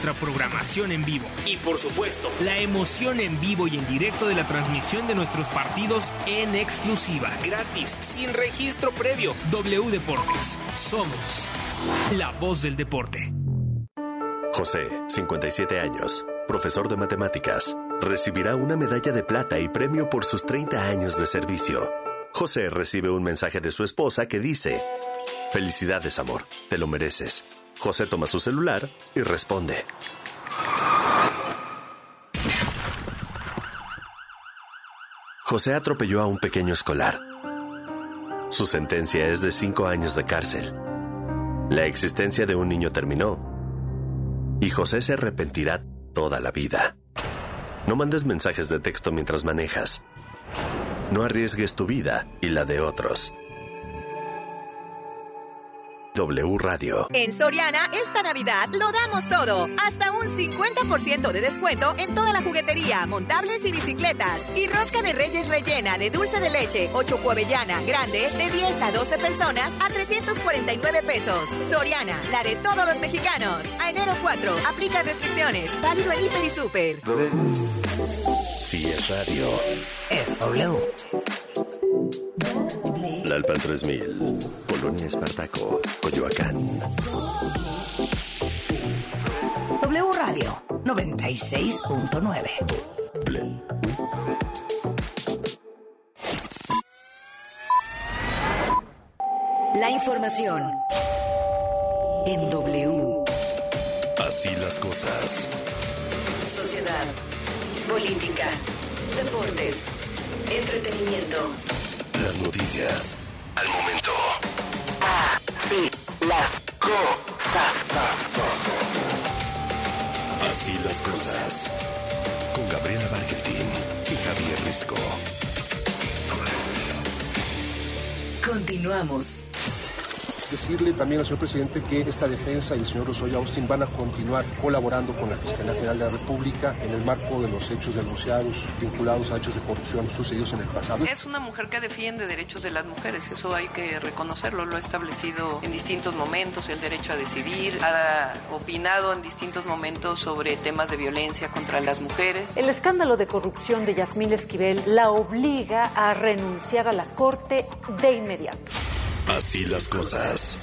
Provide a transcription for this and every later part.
nuestra programación en vivo. Y por supuesto, la emoción en vivo y en directo de la transmisión de nuestros partidos en exclusiva, gratis, sin registro previo. W Deportes. Somos la voz del deporte. José, 57 años, profesor de matemáticas, recibirá una medalla de plata y premio por sus 30 años de servicio. José recibe un mensaje de su esposa que dice: felicidades, amor, te lo mereces. José toma su celular y responde. José atropelló a un pequeño escolar. Su sentencia es de 5 años de cárcel. La existencia de un niño terminó y José se arrepentirá toda la vida. No mandes mensajes de texto mientras manejas. No arriesgues tu vida y la de otros. W Radio. En Soriana, esta Navidad lo damos todo. Hasta un 50% de descuento en toda la juguetería, montables y bicicletas. Y rosca de Reyes rellena de dulce de leche o chocoavellana grande de 10 a 12 personas a 349 pesos. Soriana, la de todos los mexicanos. A enero 4, aplica restricciones. Válido en Hiper y Super. Si es radio, es W. Lalpan 3000, Polonia Espartaco, Coyoacán. W Radio 96.9. La información en W. Así las cosas. Sociedad, política, deportes, entretenimiento. Las noticias al momento. Así las cosas. Así las cosas. Con Gabriela Barquetín y Javier Risco. Continuamos. Decirle también al señor presidente que esta defensa y el señor Lozoya Austin van a continuar colaborando con la Fiscalía General de la República en el marco de los hechos denunciados vinculados a hechos de corrupción sucedidos en el pasado. Es una mujer que defiende derechos de las mujeres, eso hay que reconocerlo, lo ha establecido en distintos momentos, el derecho a decidir, ha opinado en distintos momentos sobre temas de violencia contra las mujeres. El escándalo de corrupción de Yasmín Esquivel la obliga a renunciar a la Corte de inmediato. Así las cosas.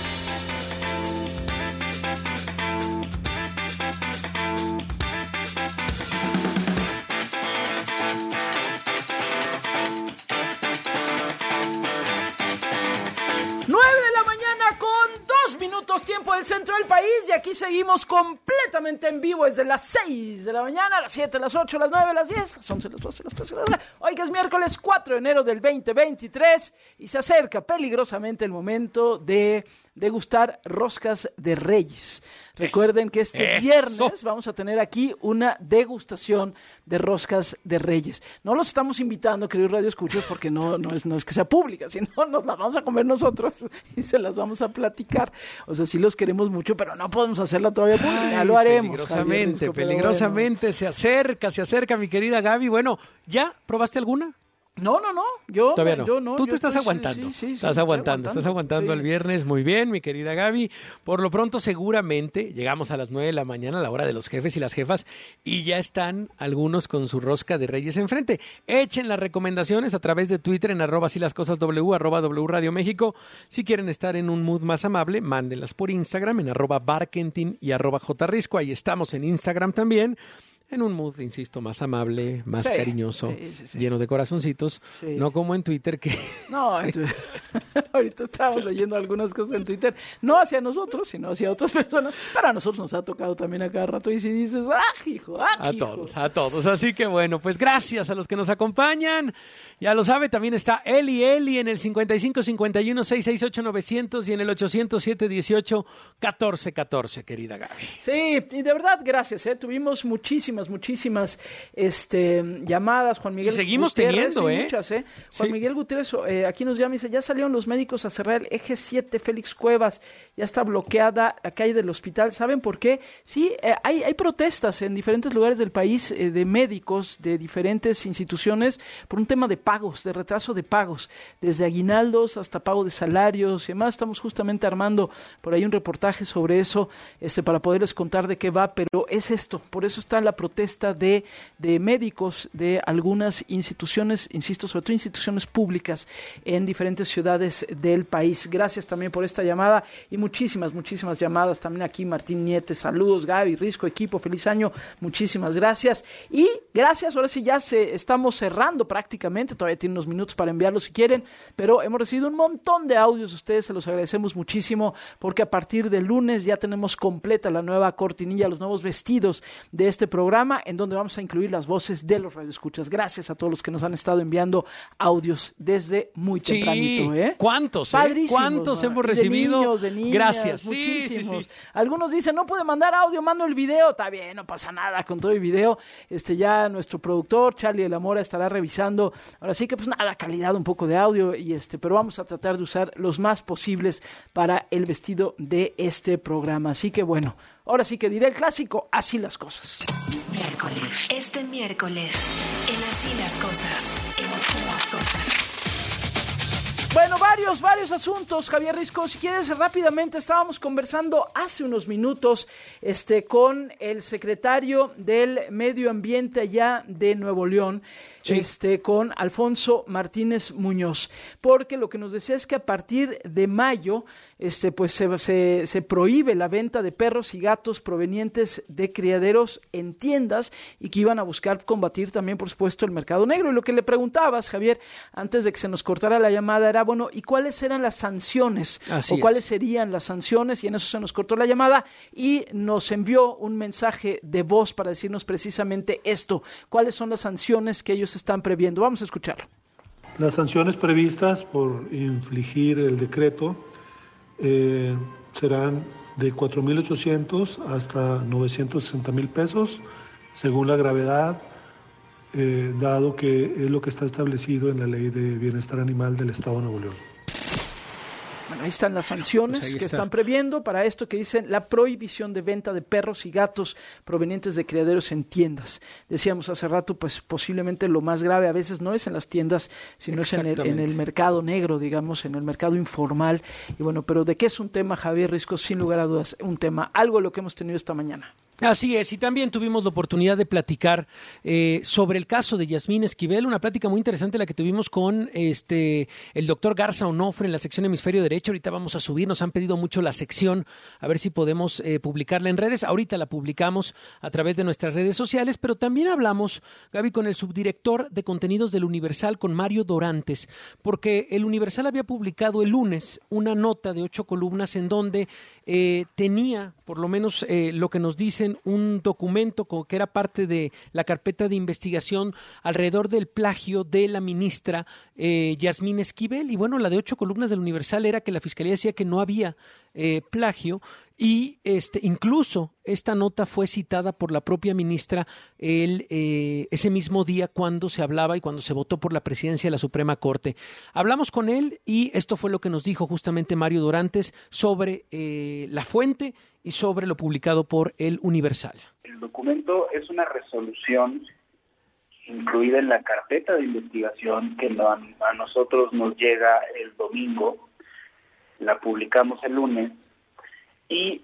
Tiempo del centro del país, y aquí seguimos completamente en vivo desde las 6 de la mañana, a las 7, a las 8, a las 9, a las 10, a las 11, a las 12, a las 13, a las 9. Hoy que es miércoles 4 de enero del 2023 y se acerca peligrosamente el momento de degustar roscas de Reyes. Recuerden que este viernes vamos a tener aquí una degustación de roscas de Reyes. No los estamos invitando, queridos radioescuchos, porque no es que sea pública, sino nos las vamos a comer nosotros y se las vamos a platicar. O sea, sí los queremos mucho, pero no podemos hacerla todavía pública. Ya lo haremos. Peligrosamente. Se acerca, mi querida Gaby. Bueno, ¿ya probaste alguna? No. Yo todavía no. Yo no. Tú te estás aguantando. Sí, estás aguantando el viernes. Muy bien, mi querida Gaby. Por lo pronto, seguramente llegamos a las 9 de la mañana, a la hora de los jefes y las jefas, y ya están algunos con su rosca de Reyes enfrente. Echen las recomendaciones a través de Twitter en @asílascosasw, @W Radio México. Si quieren estar en un mood más amable, mándenlas por Instagram en @Barkentin y @JRisco. Ahí estamos en Instagram también. En un mood, insisto, más amable, más cariñoso, lleno de corazoncitos, no como en Twitter que... No, ahorita estábamos leyendo algunas cosas en Twitter, no hacia nosotros, sino hacia otras personas, pero a nosotros nos ha tocado también a cada rato y si dices, hijo. A todos, así que bueno, pues gracias a los que nos acompañan, ya lo sabe, también está Eli en el 5551-668-900 y en el 800-718-1414, querida Gaby. Sí, y de verdad, gracias, tuvimos muchísimas muchísimas llamadas. Juan Miguel y seguimos Gutiérrez, teniendo, muchas, Juan Miguel Gutiérrez aquí nos llama y dice, ya salieron los médicos a cerrar el eje 7 Félix Cuevas, ya está bloqueada la calle del hospital. ¿Saben por qué? Sí, hay protestas en diferentes lugares del país de médicos de diferentes instituciones por un tema de pagos, de retraso de pagos, desde aguinaldos hasta pago de salarios y demás. Estamos justamente armando por ahí un reportaje sobre eso, para poderles contar de qué va, pero es esto, por eso está la protesta de médicos de algunas instituciones, insisto, sobre todo instituciones públicas en diferentes ciudades del país. Gracias también por esta llamada y muchísimas llamadas también aquí. Martín Niete, saludos, Gaby, Risco, equipo, feliz año, muchísimas gracias. Y gracias, ahora sí ya estamos cerrando prácticamente, todavía tienen unos minutos para enviarlos si quieren, pero hemos recibido un montón de audios de ustedes, se los agradecemos muchísimo, porque a partir del lunes ya tenemos completa la nueva cortinilla, los nuevos vestidos de este programa, en donde vamos a incluir las voces de los radioescuchas. Gracias a todos los que nos han estado enviando audios desde muy tempranito. ¿Cuántos? ¿Cuántos hemos recibido? De niños, de niñas, gracias. Muchísimos. Sí. Algunos dicen, no puede mandar audio, mando el video. Está bien, no pasa nada con todo el video. Ya nuestro productor, Charlie de la Mora, estará revisando. Ahora sí que, pues nada, calidad, un poco de audio, pero vamos a tratar de usar los más posibles para el vestido de este programa. Así que bueno, ahora sí que diré el clásico, así las cosas. Miércoles. Este miércoles, en Así las cosas. Bueno, varios asuntos, Javier Risco. Si quieres, rápidamente, estábamos conversando hace unos minutos con el secretario del Medio Ambiente allá de Nuevo León, con Alfonso Martínez Muñoz, porque lo que nos decía es que a partir de mayo pues se prohíbe la venta de perros y gatos provenientes de criaderos en tiendas y que iban a buscar combatir también, por supuesto, el mercado negro. Y lo que le preguntabas, Javier, antes de que se nos cortara la llamada, era, bueno, ¿y cuáles eran las sanciones? ¿Cuáles serían las sanciones? Y en eso se nos cortó la llamada y nos envió un mensaje de voz para decirnos precisamente esto. ¿Cuáles son las sanciones que ellos están previendo? Vamos a escucharlo. Las sanciones previstas por infligir el decreto serán de 4,800 hasta 960,000 pesos, según la gravedad, dado que es lo que está establecido en la Ley de Bienestar Animal del Estado de Nuevo León. Bueno, ahí están las sanciones que están previendo para esto que dicen la prohibición de venta de perros y gatos provenientes de criaderos en tiendas. Decíamos hace rato, pues posiblemente lo más grave a veces no es en las tiendas, sino es en el mercado negro, digamos, en el mercado informal. Y bueno, pero ¿de qué es un tema, Javier Risco? Sin lugar a dudas, un tema, algo de lo que hemos tenido esta mañana. Así es, y también tuvimos la oportunidad de platicar sobre el caso de Yasmín Esquivel, una plática muy interesante la que tuvimos con el doctor Garza Onofre en la sección Hemisferio Derecho. Ahorita vamos a subir, nos han pedido mucho la sección, a ver si podemos publicarla en redes. Ahorita la publicamos a través de nuestras redes sociales, pero también hablamos, Gaby, con el subdirector de contenidos del Universal, con Mario Dorantes, porque el Universal había publicado el lunes una nota de 8 columnas en donde tenía, por lo menos lo que nos dicen, un documento que era parte de la carpeta de investigación alrededor del plagio de la ministra Yasmín Esquivel. Y bueno, la de 8 columnas del Universal era que la Fiscalía decía que no había plagio y incluso esta nota fue citada por la propia ministra ese mismo día cuando se hablaba y cuando se votó por la presidencia de la Suprema Corte. Hablamos con él y esto fue lo que nos dijo justamente Mario Dorantes sobre la fuente y sobre lo publicado por el Universal. El documento es una resolución incluida en la carpeta de investigación que a nosotros nos llega el domingo, la publicamos el lunes, y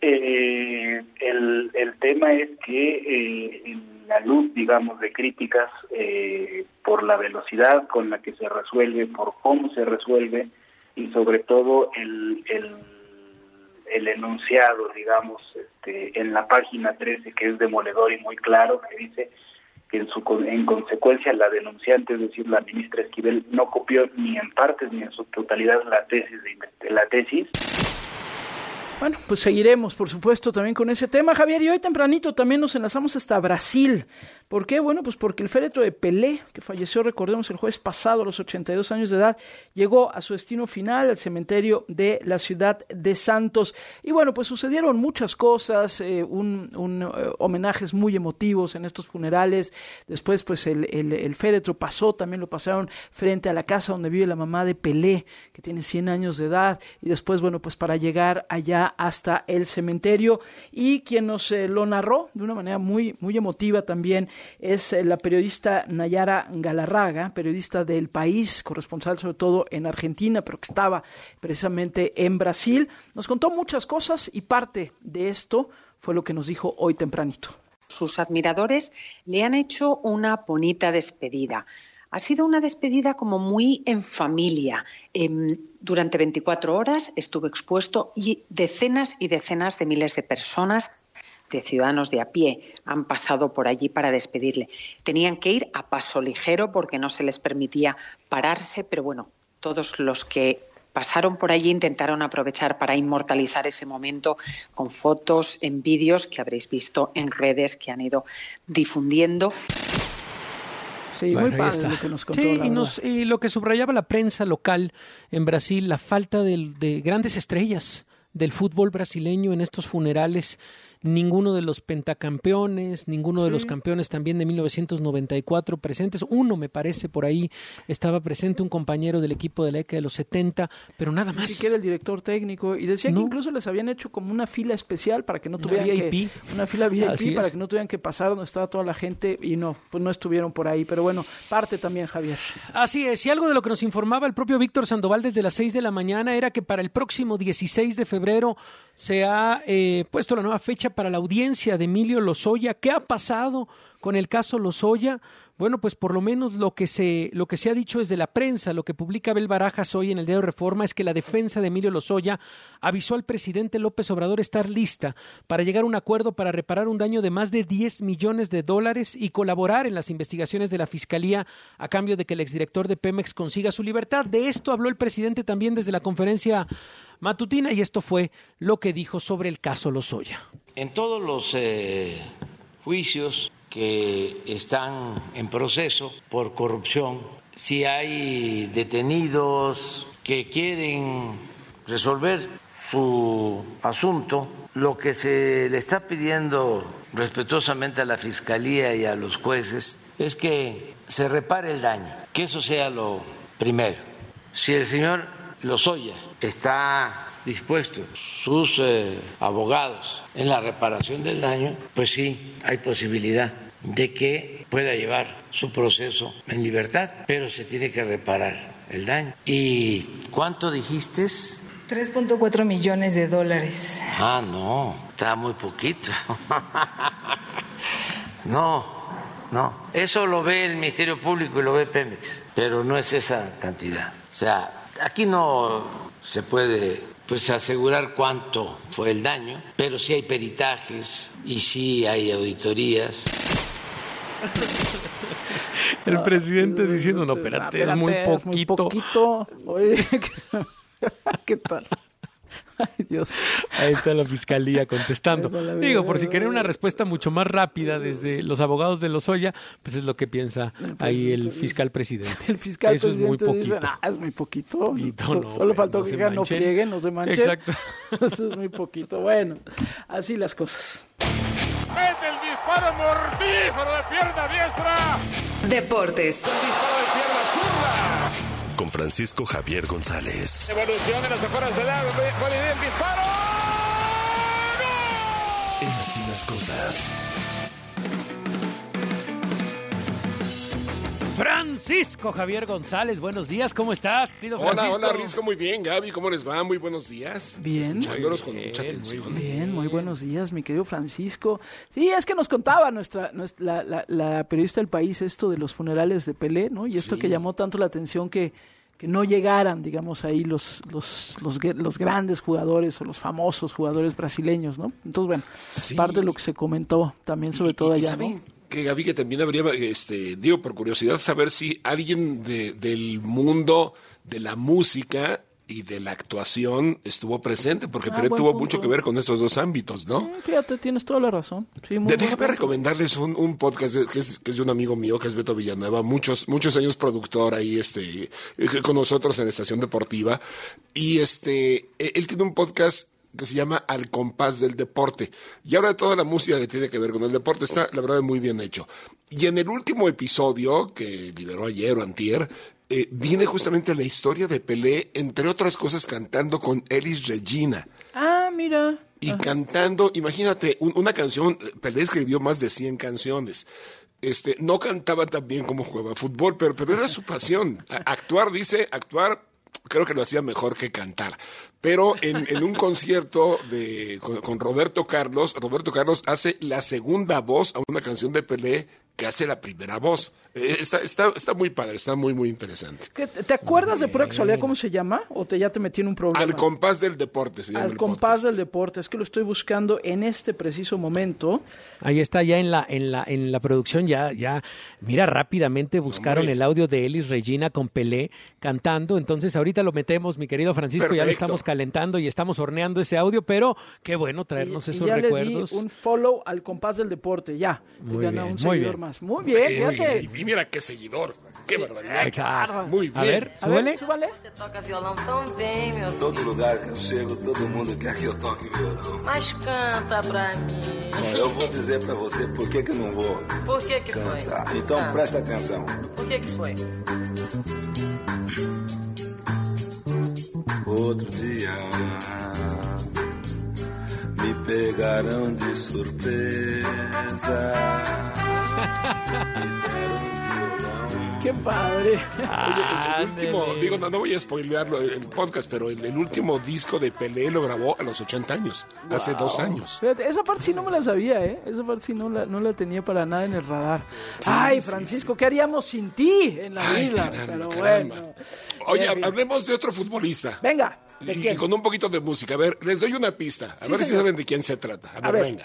el tema es que en la luz, digamos, de críticas por la velocidad con la que se resuelve, por cómo se resuelve, y sobre todo el enunciado, digamos, en la página 13, que es demoledor y muy claro, que dice que en consecuencia la denunciante, es decir, la ministra Esquivel, no copió ni en partes ni en su totalidad la tesis. Bueno, pues seguiremos, por supuesto, también con ese tema, Javier, y hoy tempranito también nos enlazamos hasta Brasil ¿Por qué? Bueno, pues porque el féretro de Pelé, que falleció, recordemos, el jueves pasado a los 82 años de edad, llegó a su destino final, al cementerio de la ciudad de Santos. Y bueno, pues sucedieron muchas cosas, homenajes muy emotivos en estos funerales. Después, pues el féretro pasó, también lo pasaron frente a la casa donde vive la mamá de Pelé, que tiene 100 años de edad. Y después, bueno, pues para llegar allá hasta el cementerio. Y quien nos lo narró de una manera muy, muy emotiva también es la periodista Nayara Galarraga, periodista del País, corresponsal sobre todo en Argentina, pero que estaba precisamente en Brasil. Nos contó muchas cosas y parte de esto fue lo que nos dijo hoy tempranito. Sus admiradores le han hecho una bonita despedida. Ha sido una despedida como muy en familia. Durante 24 horas estuvo expuesto y decenas de miles de personas, de ciudadanos de a pie, han pasado por allí para despedirle. Tenían que ir a paso ligero porque no se les permitía pararse, pero bueno, todos los que pasaron por allí intentaron aprovechar para inmortalizar ese momento con fotos, en vídeos que habréis visto en redes que han ido difundiendo. Sí, muy padre lo que nos contó. Sí, y lo que subrayaba la prensa local en Brasil, la falta de grandes estrellas del fútbol brasileño en estos funerales. Ninguno de los pentacampeones, ninguno de los campeones también de 1994 presentes. Uno, me parece, por ahí estaba presente, un compañero del equipo de la década de los 70, pero nada más. Sí, que era el director técnico. Y decía que incluso les habían hecho como una fila especial para que no tuvieran una fila VIP para que no tuvieran que pasar donde estaba toda la gente y pues no estuvieron por ahí. Pero bueno, parte también, Javier. Así es, y algo de lo que nos informaba el propio Víctor Sandoval desde las 6 de la mañana era que para el próximo 16 de febrero se ha puesto la nueva fecha para la audiencia de Emilio Lozoya. ¿Qué ha pasado con el caso Lozoya? Bueno, pues por lo menos lo que se ha dicho desde la prensa, lo que publica Abel Barajas hoy en el diario Reforma, es que la defensa de Emilio Lozoya avisó al presidente López Obrador estar lista para llegar a un acuerdo para reparar un daño de más de $10 millones y colaborar en las investigaciones de la Fiscalía a cambio de que el exdirector de Pemex consiga su libertad. De esto habló el presidente también desde la conferencia matutina y esto fue lo que dijo sobre el caso Lozoya. En todos los juicios que están en proceso por corrupción, si hay detenidos que quieren resolver su asunto, lo que se le está pidiendo respetuosamente a la Fiscalía y a los jueces es que se repare el daño, que eso sea lo primero. Si el señor Lozoya está dispuesto, sus abogados, en la reparación del daño, pues sí, hay posibilidad de que pueda llevar su proceso en libertad, pero se tiene que reparar el daño. ¿Y cuánto dijiste? $3.4 millones. Ah, no, está muy poquito. No, eso lo ve el Ministerio Público y lo ve Pemex, pero no es esa cantidad. O sea, aquí no se puede asegurar cuánto fue el daño, pero sí hay peritajes y sí hay auditorías. El presidente diciendo, no, espérate, es muy poquito. Oye, ¿qué tal? Ay, Dios. Ahí está la Fiscalía contestando. Digo, por si quieren una respuesta mucho más rápida desde los abogados de Lozoya, pues es lo que piensa ahí el fiscal presidente. El fiscal Eso presidente es muy poquito. Dice, es muy poquito. Solo faltó que no frieguen, no se manchen. Exacto. Eso es muy poquito. Bueno, así las cosas. ¡Mete el disparo mortífero de pierna diestra! Deportes. El disparo de pierna zurda. Con Francisco Javier González. Evolución de las afueras del lado. El disparo. En Así las Cosas. Francisco Javier González, buenos días, ¿cómo estás? Hola, Risco, muy bien, Gaby, ¿cómo les va? Muy buenos días. Bien. Escuchándolos con mucha atención. Bien, muy buenos días, mi querido Francisco. Sí, es que nos contaba la periodista del País esto de los funerales de Pelé, ¿no? Y esto que llamó tanto la atención que no llegaran, digamos, ahí los grandes jugadores o los famosos jugadores brasileños, ¿no? Entonces, bueno, parte de lo que se comentó también sobre todo allá, ¿no? Que Gaby, que también habría, digo, por curiosidad, saber si alguien del mundo de la música y de la actuación estuvo presente, porque Pelé tuvo mucho que ver con estos dos ámbitos, ¿no? Fíjate, tienes toda la razón. Sí, déjame recomendarles un podcast que es de un amigo mío, que es Beto Villanueva, muchos años productor ahí con nosotros en la Estación Deportiva, y él tiene un podcast que se llama Al Compás del Deporte, y ahora toda la música que tiene que ver con el deporte está, la verdad, muy bien hecho. Y en el último episodio, que liberó ayer o antier, viene justamente la historia de Pelé, entre otras cosas cantando con Elis Regina. Ah, mira. Y cantando, imagínate, una canción, Pelé escribió más de 100 canciones. No cantaba tan bien como jugaba fútbol, pero era su pasión. Actuar, creo que lo hacía mejor que cantar. Pero en un concierto con Roberto Carlos hace la segunda voz a una canción de Pelé que hace la primera voz. Está muy padre, está muy, muy interesante. ¿Te acuerdas de pura casualidad cómo se llama? ¿O ya te metí en un problema? Al Compás del Deporte se llama. Al Compás del Deporte, es que lo estoy buscando en este preciso momento. Ahí está, ya en la producción, ya mira, rápidamente buscaron el audio de Elis Regina con Pelé cantando. Entonces ahorita lo metemos, mi querido Francisco. Perfecto. Ya lo estamos calentando y estamos horneando ese audio, pero qué bueno traernos esos recuerdos. Le di un follow al Compás del Deporte, ya. Te gana un seguidor más. Muy bien, fíjate. Y mira qué seguidor, qué barbaridad. Claro. Muy bien. A ver, súbale. Você toca violão tão bem, meu filho. Todo lugar que eu chego, todo mundo quer que eu toque violão. Mas canta pra mim. Não, eu vou dizer pra você por que eu não vou. Por que cantar. Foi? Então presta atenção. Por que foi? Outro dia me pegaram de surpresa. ¡Qué padre! Oye, el último, no voy a spoilearlo el podcast, pero el último disco de Pelé lo grabó a los 80 años, hace 2 años. Fíjate, esa parte sí no me la sabía, ¿eh? Esa parte sí no la tenía para nada en el radar. Sí, ay, Francisco, ¿qué haríamos sin ti en la vida? Caramba, pero caramba. Bueno. Oye, hablemos de otro futbolista. Venga. Y con un poquito de música. A ver, les doy una pista. A ver si saben de quién se trata. A ver, venga.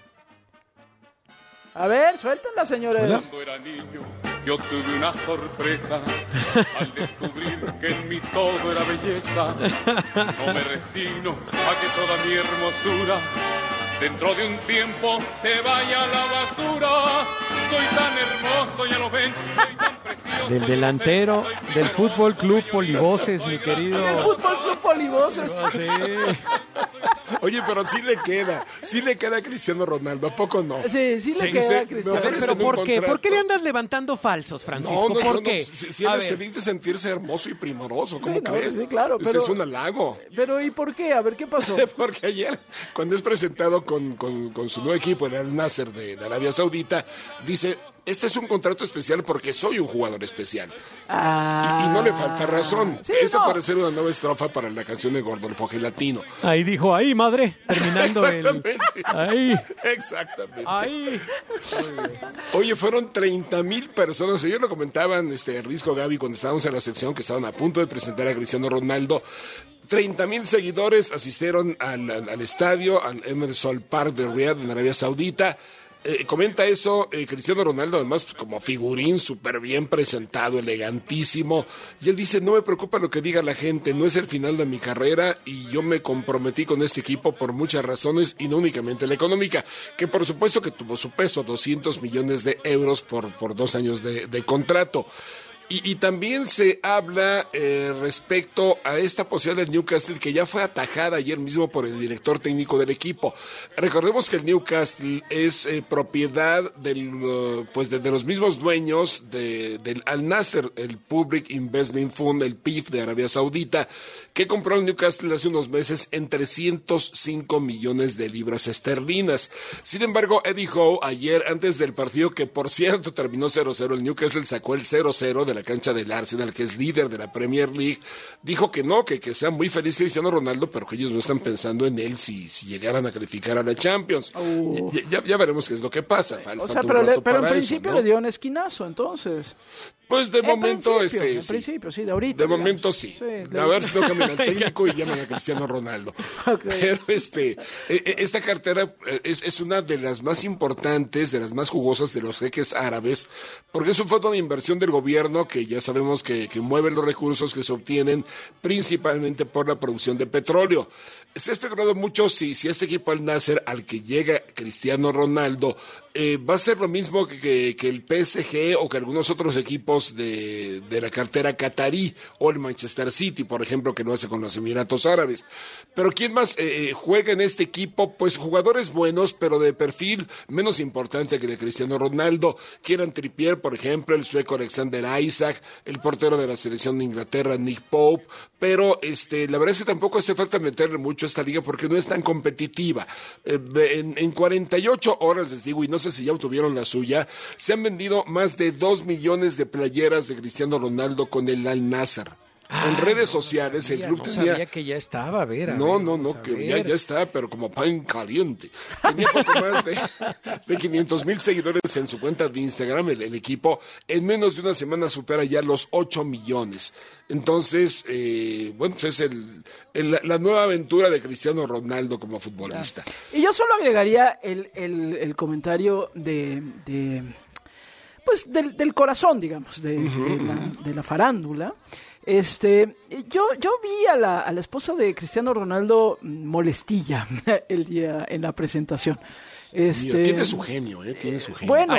A ver, suéltenla, señores. Cuando era niño, yo tuve una sorpresa al descubrir que en mí todo era belleza. No me resigno a que toda mi hermosura dentro de un tiempo se vaya a la basura. Soy tan hermoso, ya lo ven, soy tan precioso. Del delantero del Fútbol Club Polivoces, mi querido. Del Fútbol Club Polivoces. Sí. Oye, pero sí le queda a Cristiano Ronaldo, ¿a poco no? Sí le queda a Cristiano. A ver, pero ¿por qué? ¿Por qué le andas levantando falsos, Francisco? No, ¿Por qué? Si él es feliz de sentirse hermoso y primoroso, ¿cómo crees? Sí, claro. Ese es un halago. Pero ¿y por qué? A ver, ¿qué pasó? Porque ayer, cuando es presentado con su nuevo equipo, el Al Nasser de Arabia Saudita, dice: este es un contrato especial porque soy un jugador especial. Y no le falta razón. Sí, Esta parece ser una nueva estrofa para la canción de Gordolfo Gelatino. Ahí dijo, ahí, madre, terminando Exactamente. Ahí. Exactamente. Ahí. Oye, fueron 30,000 personas. Ayer lo comentaban Risco, Gaby, cuando estábamos en la sección, que estaban a punto de presentar a Cristiano Ronaldo. 30,000 seguidores asistieron al estadio, al Emerson Park de Riyadh, en Arabia Saudita. Comenta eso Cristiano Ronaldo, además como figurín, súper bien presentado, elegantísimo, y él dice: no me preocupa lo que diga la gente, no es el final de mi carrera y yo me comprometí con este equipo por muchas razones y no únicamente la económica, que por supuesto que tuvo su peso, 200 millones de euros por 2 años de contrato. Y también se habla respecto a esta posibilidad del Newcastle, que ya fue atajada ayer mismo por el director técnico del equipo. Recordemos que el Newcastle es propiedad de los mismos dueños del Al Nasser, el Public Investment Fund, el PIF de Arabia Saudita, que compró el Newcastle hace unos meses en 305 millones de libras esterlinas. Sin embargo, Eddie Howe ayer, antes del partido, que por cierto terminó 0-0, el Newcastle sacó el 0-0 de la cancha del Arsenal, que es líder de la Premier League, dijo que no, que sea muy feliz Cristiano Ronaldo, pero que ellos no están pensando en él si llegaran a calificar a la Champions. Ya veremos qué es lo que pasa. Pero en principio, ¿no? Le dio un esquinazo, entonces. Pues de momento, en principio, sí, de ahorita. De momento sí. A ver si no cambian al técnico y llaman a Cristiano Ronaldo. Okay. Pero esta cartera es una de las más importantes, de las más jugosas de los jeques árabes, porque es un fondo de inversión del gobierno que ya sabemos que mueve los recursos que se obtienen principalmente por la producción de petróleo. Se ha especulado mucho si este equipo Al Nasser al que llega Cristiano Ronaldo va a ser lo mismo que el PSG o que algunos otros equipos de la cartera catarí o el Manchester City, por ejemplo, que lo hace con los Emiratos Árabes. Pero ¿quién más juega en este equipo? Pues jugadores buenos, pero de perfil menos importante que el de Cristiano Ronaldo. Kieran Trippier, por ejemplo, el sueco Alexander Isak, el portero de la selección de Inglaterra, Nick Pope. Pero la verdad es que tampoco hace falta meterle mucho a esta liga porque no es tan competitiva. En 48 horas, les digo, y no sé si ya obtuvieron la suya, se han vendido más de 2 millones de playeras de Cristiano Ronaldo con el Al Nasser. En redes sociales el club tenía... No sabía que ya estaba, No, que ya está, pero como pan caliente. Tenía poco más de 500,000 seguidores en su cuenta de Instagram. El equipo en menos de una semana supera ya los 8 millones. Entonces, pues es la nueva aventura de Cristiano Ronaldo como futbolista. Y yo solo agregaría el comentario pues del corazón, digamos, de la farándula. Yo vi a la esposa de Cristiano Ronaldo molestilla el día en la presentación. Tiene su genio, tiene su genio. Bueno,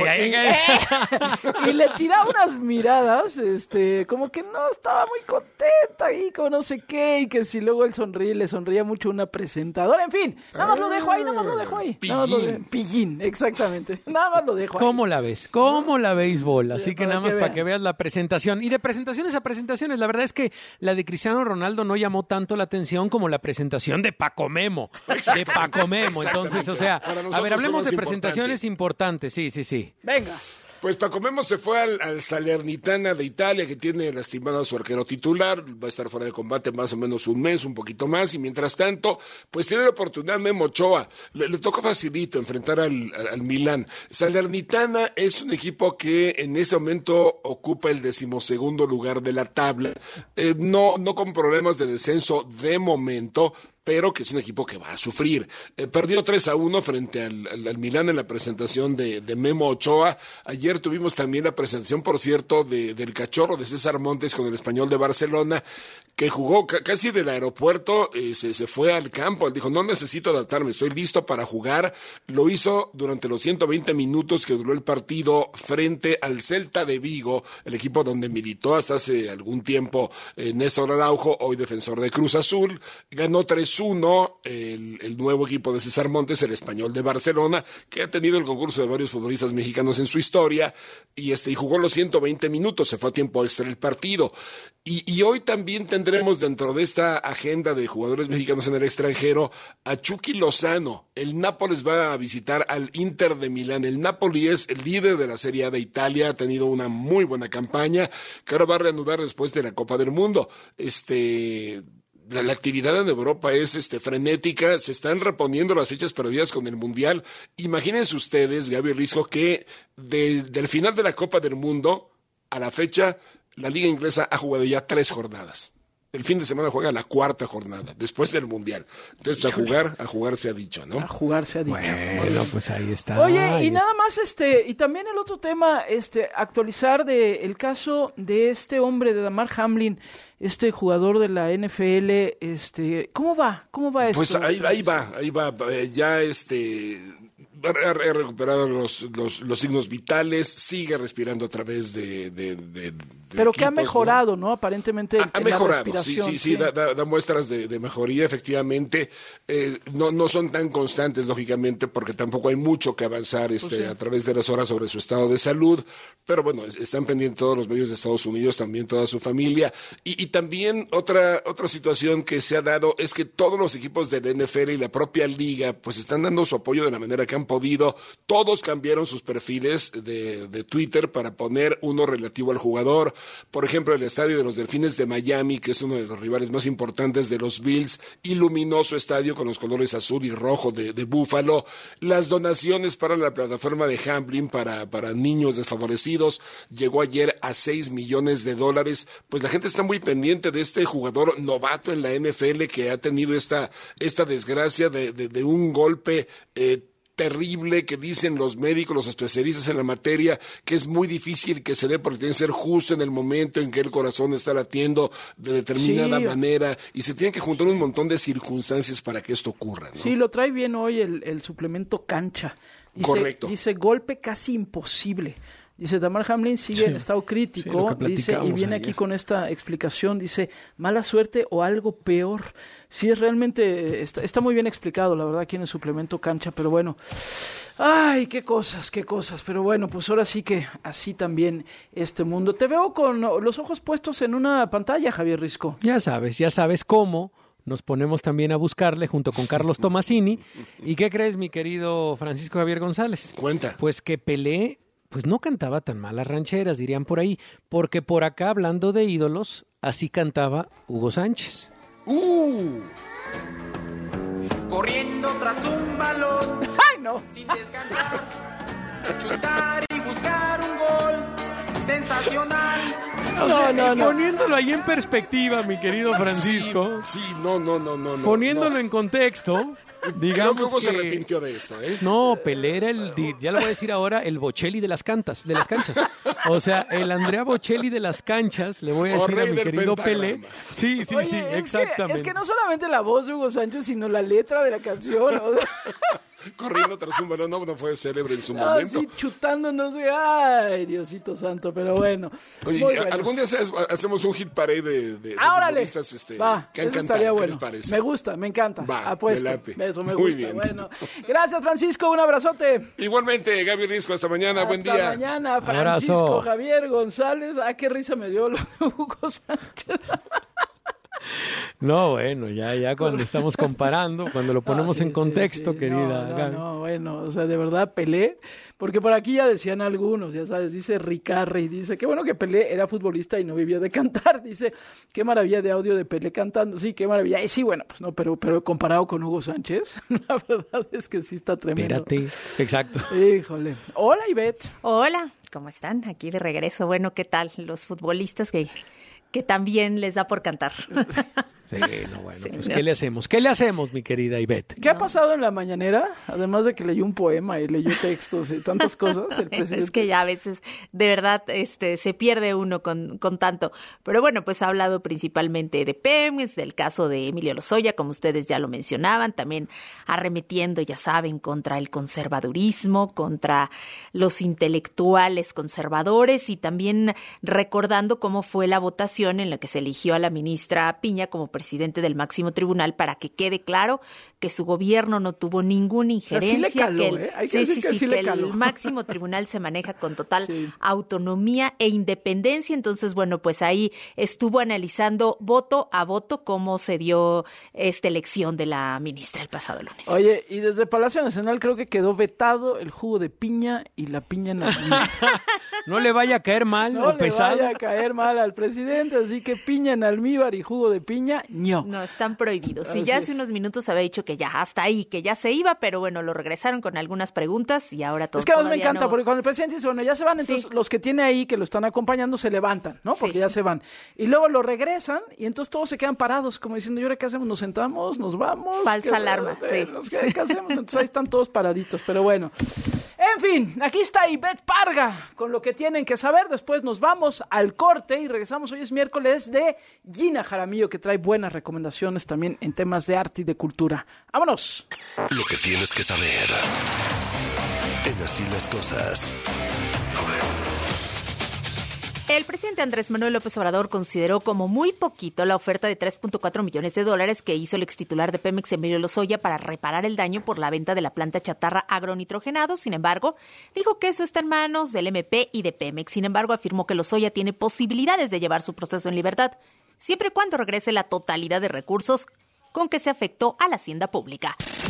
y le tiraba unas miradas, como que no estaba muy contenta y como no sé qué, y que si luego él le sonría mucho a una presentadora, en fin, nada más lo dejo ahí. Pillín, exactamente, nada más lo dejo ahí. ¿Cómo la ves? ¿Cómo la béisbol? Así que nada más para que veas la presentación. Y de presentaciones a presentaciones, la verdad es que la de Cristiano Ronaldo no llamó tanto la atención como la presentación de Paco Memo. De Paco Memo, entonces, o sea, a ver, hablemos de presentaciones importantes, sí. Venga. Pues Paco Memo se fue al Salernitana de Italia, que tiene lastimado a su arquero titular, va a estar fuera de combate más o menos un mes, un poquito más, y mientras tanto, pues tiene la oportunidad Memo Ochoa, le tocó facilito enfrentar al Milán. Salernitana es un equipo que en este momento ocupa el 12º lugar de la tabla, no con problemas de descenso de momento, pero que es un equipo que va a sufrir. Perdió 3-1 frente al Milán en la presentación de Memo Ochoa. Ayer tuvimos también la presentación, por cierto, del cachorro de César Montes con el Español de Barcelona, que jugó casi del aeropuerto, se fue al campo. Él dijo, no necesito adaptarme, estoy listo para jugar. Lo hizo durante los 120 minutos que duró el partido frente al Celta de Vigo, el equipo donde militó hasta hace algún tiempo Néstor Araujo, hoy defensor de Cruz Azul. Ganó 3-1 el nuevo equipo de César Montes, el Español de Barcelona, que ha tenido el concurso de varios futbolistas mexicanos en su historia, y jugó los 120 minutos, se fue a tiempo extra el partido. Y hoy también tendremos dentro de esta agenda de jugadores mexicanos en el extranjero a Chucky Lozano. El Nápoles va a visitar al Inter de Milán. El Napoli es el líder de la Serie A de Italia, ha tenido una muy buena campaña, que ahora va a reanudar después de la Copa del Mundo. La actividad en Europa es frenética, se están reponiendo las fechas perdidas con el Mundial. Imagínense ustedes, Gaby Risco, que del final de la Copa del Mundo a la fecha, la Liga Inglesa ha jugado ya 3 jornadas. El fin de semana juega la 4ª jornada, después del Mundial. Entonces, a jugar se ha dicho, ¿no? A jugar se ha dicho. Bueno, pues ahí está. Oye, y nada más, y también el otro tema, actualizar el caso de este hombre, de Damar Hamlin, jugador de la NFL, ¿cómo va esto? Pues ahí va, ya ha recuperado los signos vitales, sigue respirando a través de pero equipos, que ha mejorado, ¿no? Aparentemente ha mejorado, sí, da muestras de mejoría, efectivamente. No son tan constantes, lógicamente, porque tampoco hay mucho que avanzar a través de las horas sobre su estado de salud, pero bueno, están pendientes todos los medios de Estados Unidos, también toda su familia, y también otra situación que se ha dado es que todos los equipos de la NFL y la propia liga pues están dando su apoyo de la manera que han podido podido. Todos cambiaron sus perfiles de Twitter para poner uno relativo al jugador. Por ejemplo, el estadio de los Delfines de Miami, que es uno de los rivales más importantes de los Bills, iluminó su estadio con los colores azul y rojo de Búfalo. Las donaciones para la plataforma de Hamblin para niños desfavorecidos llegó ayer a $6 millones. Pues la gente está muy pendiente de este jugador novato en la NFL que ha tenido esta desgracia de un golpe terrible, que dicen los médicos, los especialistas en la materia, que es muy difícil que se dé porque tiene que ser justo en el momento en que el corazón está latiendo de determinada manera, y se tienen que juntar un montón de circunstancias para que esto ocurra, ¿no? Sí, lo trae bien hoy el suplemento Cancha. Correcto. Dice golpe casi imposible. Dice, Damar Hamlin sigue en estado crítico, dice, y viene aquí con esta explicación, dice, mala suerte o algo peor. Sí, es realmente, está muy bien explicado, la verdad, aquí en el suplemento Cancha, pero bueno, ay, qué cosas, pero bueno, pues ahora sí que así también este mundo. Te veo con los ojos puestos en una pantalla, Javier Risco. Ya sabes cómo. Nos ponemos también a buscarle junto con Carlos Tomasini. ¿Y qué crees, mi querido Francisco Javier González? Cuenta. Pues que Pelé pues no cantaba tan mal las rancheras, dirían por ahí, porque por acá, hablando de ídolos, así cantaba Hugo Sánchez. Corriendo tras un balón, ¡ay, no! Sin descansar, chutar y buscar un gol, sensacional. No. Poniéndolo ahí en perspectiva, mi querido Francisco. Sí, no. Poniéndolo en contexto. Digamos creo que Hugo se arrepintió de esto, ¿eh? No, Pelé era ya lo voy a decir ahora, el Bocelli de las canchas. O sea, el Andrea Bocelli de las canchas, le voy a decir a mi querido Pelé. Sí, Oye, exactamente. Es que no solamente la voz de Hugo Sánchez, sino la letra de la canción. Corriendo tras un balón, no fue célebre en su momento. Sí, chutándonos, ay, Diosito santo, pero bueno. Oye, algún día hacemos un hit parade de futbolistas que han cantado. ¿Qué les parece? Me gusta, me encanta. Apuesto. Eso me Muy gusta. bien. Bueno, gracias, Francisco, un abrazote. Igualmente, Gaby Risco, hasta mañana, buen día. Hasta mañana, Francisco Abrazo. Javier González. Qué risa me dio lo de Hugo Sánchez. No, bueno, ya cuando estamos comparando, cuando lo ponemos en contexto, querida Gaby. Bueno, o sea, de verdad, Pelé, porque por aquí ya decían algunos, ya sabes, dice Ricarri, dice, qué bueno que Pelé era futbolista y no vivía de cantar, dice, qué maravilla de audio de Pelé cantando, sí, qué maravilla, y sí, bueno, pues no, pero comparado con Hugo Sánchez, la verdad es que sí está tremendo. Espérate, exacto. Híjole. Hola, Ivette. Hola, ¿cómo están? Aquí de regreso, bueno, ¿qué tal? Los futbolistas que también les da por cantar. Sí, pues ¿qué le hacemos? ¿Qué le hacemos, mi querida Ivette? ¿Qué ha pasado en la mañanera? Además de que leyó un poema y leyó textos y tantas cosas, el presidente. Es que ya a veces, de verdad, se pierde uno con tanto. Pero bueno, pues ha hablado principalmente de Pemex, del caso de Emilio Lozoya, como ustedes ya lo mencionaban, también arremetiendo, ya saben, contra el conservadurismo, contra los intelectuales conservadores y también recordando cómo fue la votación en la que se eligió a la ministra Piña como presidente del máximo tribunal, para que quede claro que su gobierno no tuvo ninguna injerencia, o sea, sí le caló, hay que decir que le caló. El máximo tribunal se maneja con total autonomía e independencia. Entonces, bueno, pues ahí estuvo analizando voto a voto cómo se dio esta elección de la ministra el pasado lunes. Oye, y desde Palacio Nacional creo que quedó vetado el jugo de piña y la piña en almíbar. No le vaya a caer mal o pesado. No le vaya a caer mal al presidente, así que piña en almíbar y jugo de piña, no, están prohibidos. Sí, ya hace unos minutos había dicho que ya hasta ahí, que ya se iba, pero bueno, lo regresaron con algunas preguntas y ahora todo. Es que además me encanta, porque cuando el presidente dice, bueno, ya se van, entonces los que tiene ahí, que lo están acompañando, se levantan, ¿no? Porque ya se van. Y luego lo regresan y entonces todos se quedan parados, como diciendo, ¿y ahora qué hacemos? ¿Nos sentamos? ¿Nos vamos? Falsa alarma, ¿Qué hacemos? Entonces ahí están todos paraditos, pero bueno. En fin, aquí está Ivette Parga con lo que tienen que saber. Después nos vamos al corte y regresamos. Hoy es miércoles de Gina Jaramillo, que trae buenas recomendaciones también en temas de arte y de cultura. ¡Vámonos! Lo que tienes que saber en Así las Cosas. El presidente Andrés Manuel López Obrador consideró como muy poquito la oferta de $3.4 millones que hizo el extitular de Pemex, Emilio Lozoya, para reparar el daño por la venta de la planta chatarra agronitrogenado. Sin embargo, dijo que eso está en manos del MP y de Pemex. Sin embargo, afirmó que Lozoya tiene posibilidades de llevar su proceso en libertad, siempre y cuando regrese la totalidad de recursos con que se afectó a la hacienda pública.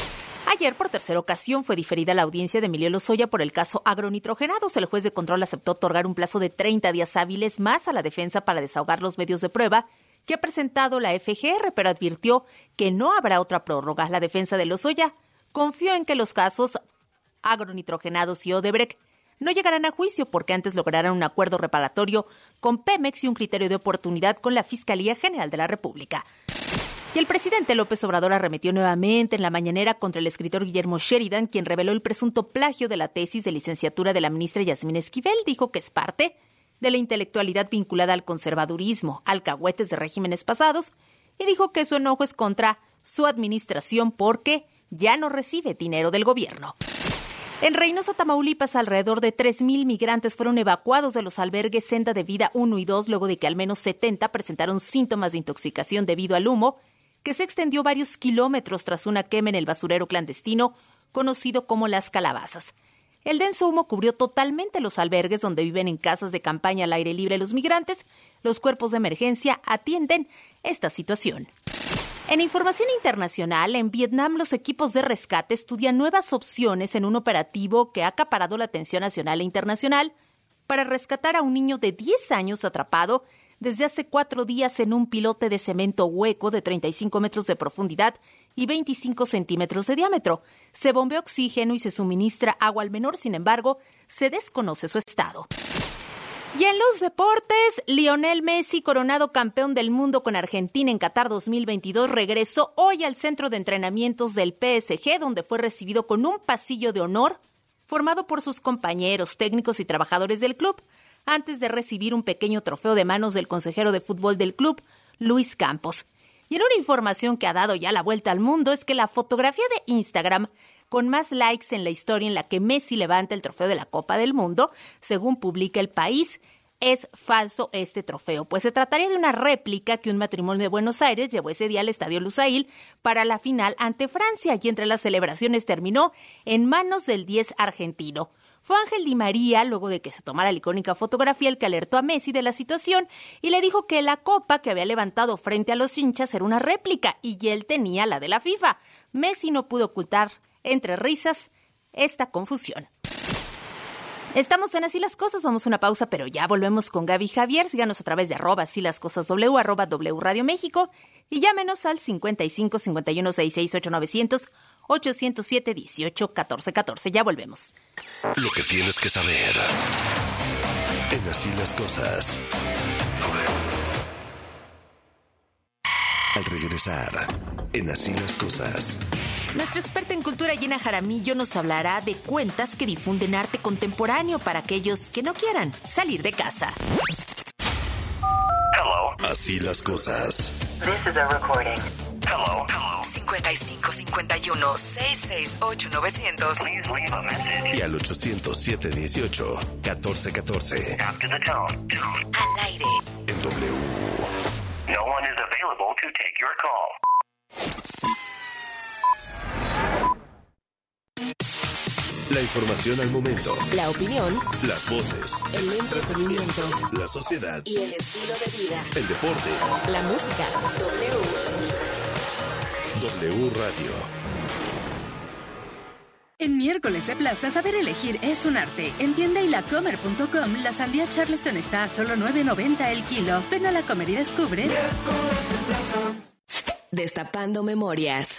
Ayer, por tercera ocasión, fue diferida la audiencia de Emilio Lozoya por el caso agronitrogenados. El juez de control aceptó otorgar un plazo de 30 días hábiles más a la defensa para desahogar los medios de prueba que ha presentado la FGR, pero advirtió que no habrá otra prórroga. La defensa de Lozoya confió en que los casos agronitrogenados y Odebrecht no llegarán a juicio porque antes lograran un acuerdo reparatorio con Pemex y un criterio de oportunidad con la Fiscalía General de la República. Y el presidente López Obrador arremetió nuevamente en la mañanera contra el escritor Guillermo Sheridan, quien reveló el presunto plagio de la tesis de licenciatura de la ministra Yasmín Esquivel. Dijo que es parte de la intelectualidad vinculada al conservadurismo, alcahuetes de regímenes pasados, y dijo que su enojo es contra su administración porque ya no recibe dinero del gobierno. En Reynosa, Tamaulipas, alrededor de 3,000 migrantes fueron evacuados de los albergues Senda de Vida 1 y 2 luego de que al menos 70 presentaron síntomas de intoxicación debido al humo que se extendió varios kilómetros tras una quema en el basurero clandestino conocido como Las Calabazas. El denso humo cubrió totalmente los albergues donde viven en casas de campaña al aire libre los migrantes. Los cuerpos de emergencia atienden esta situación. En información internacional, en Vietnam los equipos de rescate estudian nuevas opciones en un operativo que ha acaparado la atención nacional e internacional para rescatar a un niño de 10 años atrapado desde hace 4 días en un pilote de cemento hueco de 35 metros de profundidad y 25 centímetros de diámetro. Se bombea oxígeno y se suministra agua al menor, sin embargo, se desconoce su estado. Y en los deportes, Lionel Messi, coronado campeón del mundo con Argentina en Qatar 2022, regresó hoy al centro de entrenamientos del PSG, donde fue recibido con un pasillo de honor formado por sus compañeros, técnicos y trabajadores del club, antes de recibir un pequeño trofeo de manos del consejero de fútbol del club, Luis Campos. Y en una información que ha dado ya la vuelta al mundo es que la fotografía de Instagram con más likes en la historia en la que Messi levanta el trofeo de la Copa del Mundo, según publica El País, es falso este trofeo, pues se trataría de una réplica que un matrimonio de Buenos Aires llevó ese día al Estadio Lusail para la final ante Francia y entre las celebraciones terminó en manos del 10 argentino. Fue Ángel Di María, luego de que se tomara la icónica fotografía, el que alertó a Messi de la situación y le dijo que la copa que había levantado frente a los hinchas era una réplica y él tenía la de la FIFA. Messi no pudo ocultar, entre risas, esta confusión. Estamos en Así las Cosas, vamos a una pausa, pero ya volvemos con Gaby Javier. Síganos a través de @asílascosasw, @W Radio México y llámenos al 55 51 66 8900 807 18 14 14. Ya volvemos. Lo que tienes que saber en Así las Cosas. Al regresar, en Así las Cosas. Nuestra experta en cultura, Gina Jaramillo, nos hablará de cuentas que difunden arte contemporáneo para aquellos que no quieran salir de casa. Hello. Así las Cosas. This is a recording. Hello. 55 51 668 900. Please leave a message. Y al 807 18 14 14. After the tone. Al aire. En W. No one is available to take your call. La información al momento. La opinión. Las voces. El entretenimiento. La sociedad. Y el estilo de vida. El deporte. La música. W Radio. En miércoles de plaza, saber elegir es un arte. En tienda y lacomer.com, la sandía Charleston está a solo $9.90 el kilo. Ven a La Comer y descubre. Destapando memorias.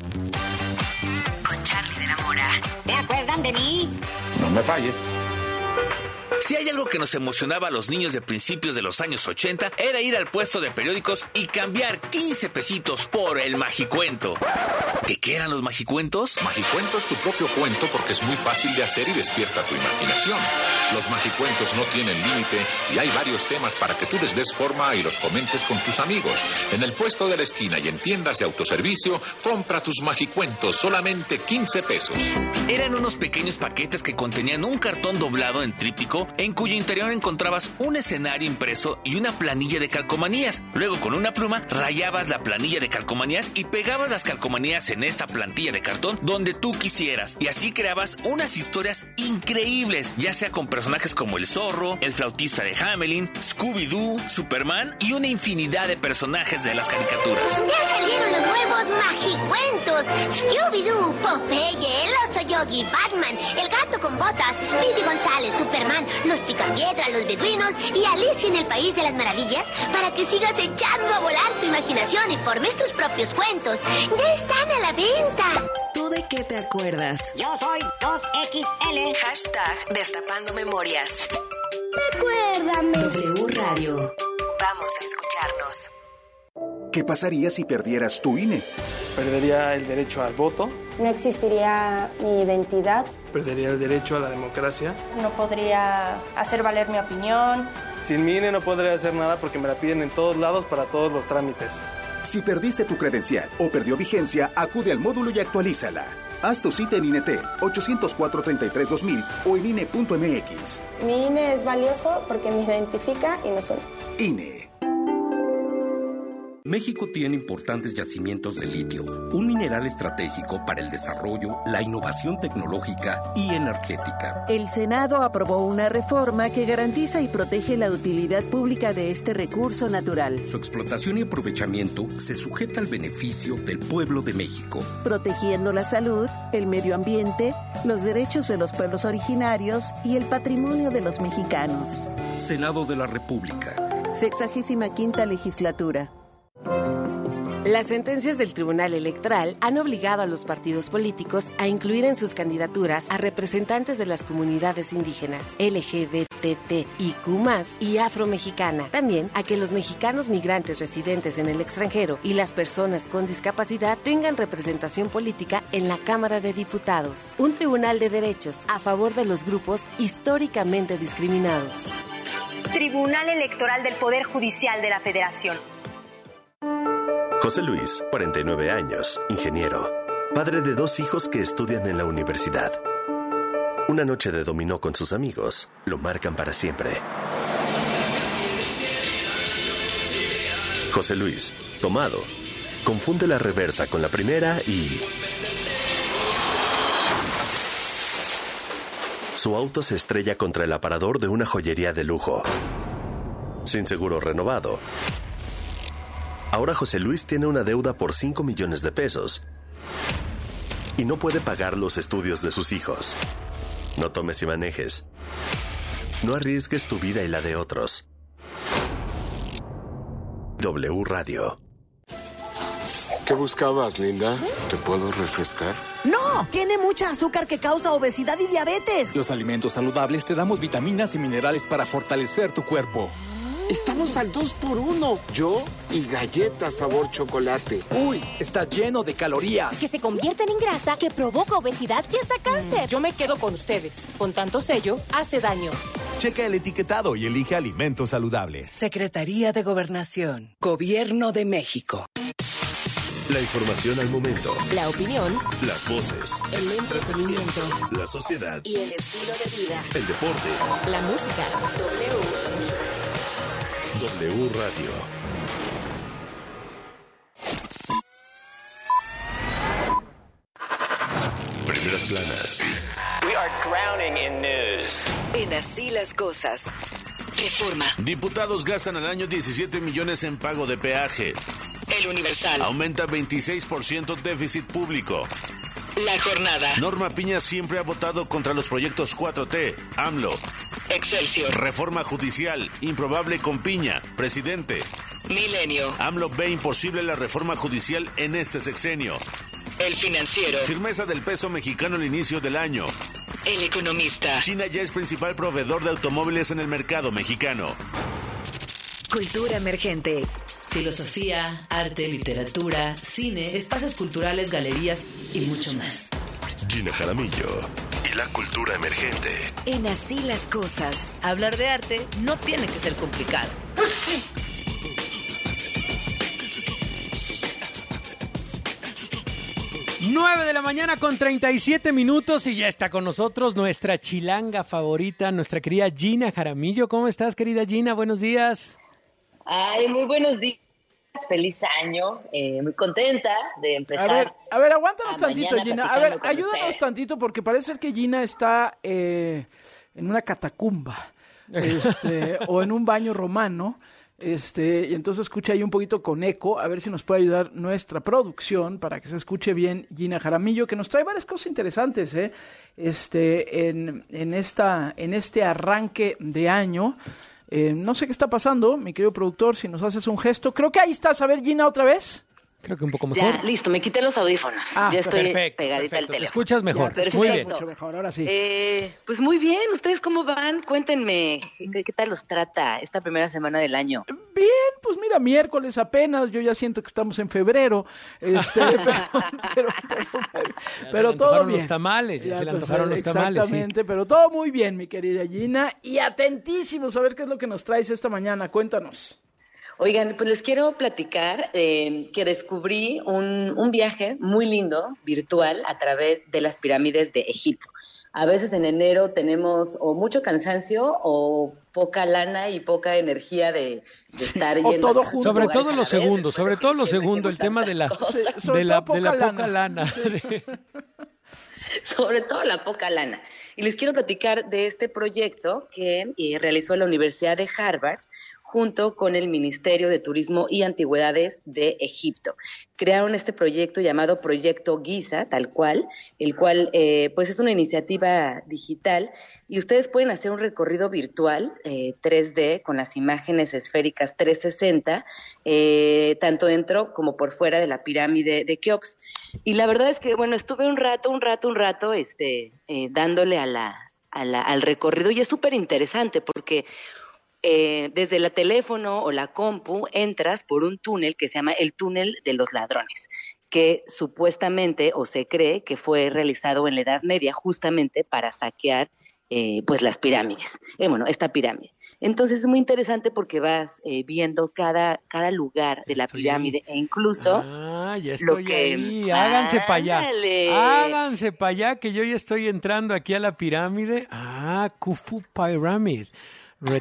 Con Charlie de la Mora. ¿Te acuerdan de mí? No me falles. Si hay algo que nos emocionaba a los niños de principios de los años 80, era ir al puesto de periódicos y cambiar 15 pesitos por el Magicuento. ¿Qué eran los Magicuentos? Magicuento es tu propio cuento porque es muy fácil de hacer y despierta tu imaginación. Los Magicuentos no tienen límite y hay varios temas para que tú les des forma y los comentes con tus amigos. En el puesto de la esquina y en tiendas de autoservicio, compra tus Magicuentos, solamente 15 pesos. Eran unos pequeños paquetes que contenían un cartón doblado en tríptico en cuyo interior encontrabas un escenario impreso y una planilla de calcomanías. Luego, con una pluma, rayabas la planilla de calcomanías y pegabas las calcomanías en esta plantilla de cartón donde tú quisieras. Y así creabas unas historias increíbles, ya sea con personajes personajes como el Zorro, el flautista de Hamelin, Scooby-Doo, Superman y una infinidad de personajes de las caricaturas. Ya salieron los nuevos magicuentos. Scooby-Doo, Popeye, el oso Yogi, Batman, el gato con botas, Speedy González, Superman, los Picapiedra, los Beduinos y Alicia en el País de las Maravillas, para que sigas echando a volar tu imaginación y formes tus propios cuentos. ¡Ya están a la venta! ¿Tú de qué te acuerdas? Yo soy 2XL. Hashtag Destapando Memorias. Recuérdame. W Radio. Vamos a escucharnos. ¿Qué pasaría si perdieras tu INE? Perdería el derecho al voto. No existiría mi identidad. Perdería el derecho a la democracia. No podría hacer valer mi opinión. Sin mi INE no podría hacer nada porque me la piden en todos lados para todos los trámites. Si perdiste tu credencial o perdió vigencia, acude al módulo y actualízala. Haz tu cita en INETEL 804-33-2000 o en INE.mx. Mi INE es valioso porque me identifica y nos une. INE. México tiene importantes yacimientos de litio, un mineral estratégico para el desarrollo, la innovación tecnológica y energética. El Senado aprobó una reforma que garantiza y protege la utilidad pública de este recurso natural. Su explotación y aprovechamiento se sujeta al beneficio del pueblo de México, protegiendo la salud, el medio ambiente, los derechos de los pueblos originarios y el patrimonio de los mexicanos. Senado de la República. 65ª legislatura. Las sentencias del Tribunal Electoral han obligado a los partidos políticos a incluir en sus candidaturas a representantes de las comunidades indígenas, LGBTIQ+, y afromexicana. También a que los mexicanos migrantes residentes en el extranjero y las personas con discapacidad tengan representación política en la Cámara de Diputados. Un tribunal de derechos a favor de los grupos históricamente discriminados. Tribunal Electoral del Poder Judicial de la Federación. José Luis, 49 años, ingeniero, padre de 2 hijos que estudian en la universidad. Una noche de dominó con sus amigos lo marcan para siempre. José Luis, tomado, confunde la reversa con la primera y... su auto se estrella contra el aparador de una joyería de lujo. Sin seguro renovado, ahora José Luis tiene una deuda por 5 millones de pesos y no puede pagar los estudios de sus hijos. No tomes y manejes. No arriesgues tu vida y la de otros. W Radio. ¿Qué buscabas, Linda? ¿Te puedo refrescar? ¡No! Tiene mucha azúcar que causa obesidad y diabetes. Los alimentos saludables te damos vitaminas y minerales para fortalecer tu cuerpo. Estamos al 2x1. Yo y galletas sabor chocolate. ¡Uy! Está lleno de calorías. Que se convierten en grasa, que provoca obesidad y hasta cáncer. Yo me quedo con ustedes. Con tanto sello, hace daño. Checa el etiquetado y elige alimentos saludables. Secretaría de Gobernación. Gobierno de México. La información al momento. La opinión. Las voces. El entretenimiento. La sociedad. Y el estilo de vida. El deporte. La música. W Radio. Primeras planas. We are drowning in news. En Así las Cosas. Reforma. Diputados gastan al año 17 millones en pago de peaje. El Universal. Aumenta 26% déficit público. La Jornada. Norma Piña siempre ha votado contra los proyectos 4T. AMLO. Excelsior. Reforma judicial. Improbable con Piña. Presidente. Milenio. AMLO ve imposible la reforma judicial en este sexenio. El Financiero. Firmeza del peso mexicano al inicio del año. El Economista. China ya es principal proveedor de automóviles en el mercado mexicano. Cultura emergente. Filosofía, arte, literatura, cine, espacios culturales, galerías y mucho más. Gina Jaramillo y la cultura emergente. En Así las Cosas. Hablar de arte no tiene que ser complicado. 9 de la mañana con 37 minutos y ya está con nosotros nuestra chilanga favorita, nuestra querida Gina Jaramillo. ¿Cómo estás, querida Gina? Buenos días. Ay, muy buenos días. Feliz año. Muy contenta de empezar. A ver, aguántanos tantito, Gina. A ver, ayúdanos tantito porque parece que Gina está en una catacumba, o en un baño romano. Y entonces escucha ahí un poquito con eco, a ver si nos puede ayudar nuestra producción para que se escuche bien Gina Jaramillo, que nos trae varias cosas interesantes, en este arranque de año. No sé qué está pasando, mi querido productor, si nos haces un gesto. Creo que ahí estás. A ver, Gina, otra vez. Creo que un poco mejor. Ya, listo, me quité los audífonos. Ya estoy pegadita al teléfono. Te escuchas mejor. Ya, muy bien. Mucho mejor, ahora sí. Pues muy bien, ¿ustedes cómo van? Cuéntenme, ¿qué tal los trata esta primera semana del año? Bien, pues mira, miércoles apenas, yo ya siento que estamos en febrero, pero todo bien. Los tamales, ya se le antojaron los tamales. Exactamente, sí. Pero todo muy bien, mi querida Gina, y atentísimos a ver qué es lo que nos traes esta mañana, cuéntanos. Oigan, pues les quiero platicar que descubrí un viaje muy lindo, virtual, a través de las pirámides de Egipto. A veces en enero tenemos o mucho cansancio o poca lana y poca energía de estar yendo. Todo junto. Sobre todo lo segundo, el tema de la poca lana. Sí. Sobre todo la poca lana. Y les quiero platicar de este proyecto que realizó la Universidad de Harvard junto con el Ministerio de Turismo y Antigüedades de Egipto. Crearon este proyecto llamado Proyecto Giza, tal cual, el cual pues es una iniciativa digital y ustedes pueden hacer un recorrido virtual 3D con las imágenes esféricas 360, tanto dentro como por fuera de la pirámide de Keops. Y la verdad es que, bueno, estuve un rato dándole al recorrido y es súper interesante porque desde el teléfono o la compu entras por un túnel que se llama el túnel de los ladrones, que supuestamente o se cree que fue realizado en la Edad Media justamente para saquear pues las pirámides, esta pirámide. Entonces es muy interesante porque vas viendo cada lugar de la pirámide e incluso ya estoy ahí. Háganse para allá que yo ya estoy entrando aquí a la pirámide. Khufu Pyramid. Oye,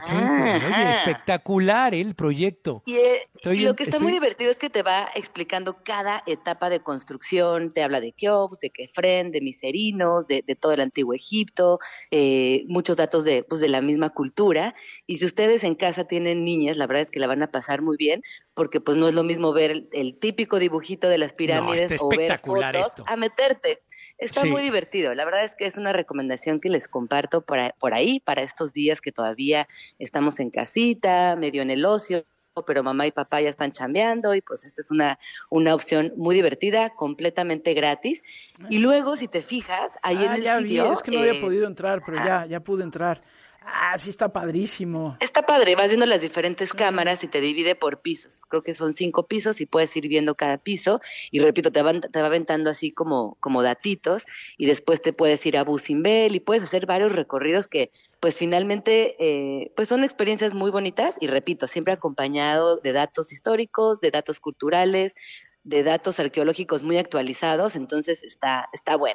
espectacular el proyecto. Y lo que está muy divertido es que te va explicando cada etapa de construcción, te habla de Keops, de Kefren, de Miserinos, de todo el antiguo Egipto, muchos datos de la misma cultura, y si ustedes en casa tienen niñas, la verdad es que la van a pasar muy bien, porque pues no es lo mismo ver el típico dibujito de las pirámides o ver fotos a meterte. Está muy divertido. La verdad es que es una recomendación que les comparto por ahí, para estos días que todavía estamos en casita, medio en el ocio, pero mamá y papá ya están chambeando y pues esta es una opción muy divertida, completamente gratis. Y luego, si te fijas, ahí en el sitio... Es que no había podido entrar, pero ya pude entrar. Sí está padrísimo. Está padre, vas viendo las diferentes cámaras y te divide por pisos. Creo que son 5 pisos y puedes ir viendo cada piso. Y repito, te va aventando así como datitos y después te puedes ir a Abu Simbel y puedes hacer varios recorridos que pues finalmente pues son experiencias muy bonitas y repito, siempre acompañado de datos históricos, de datos culturales, de datos arqueológicos muy actualizados, entonces está buena,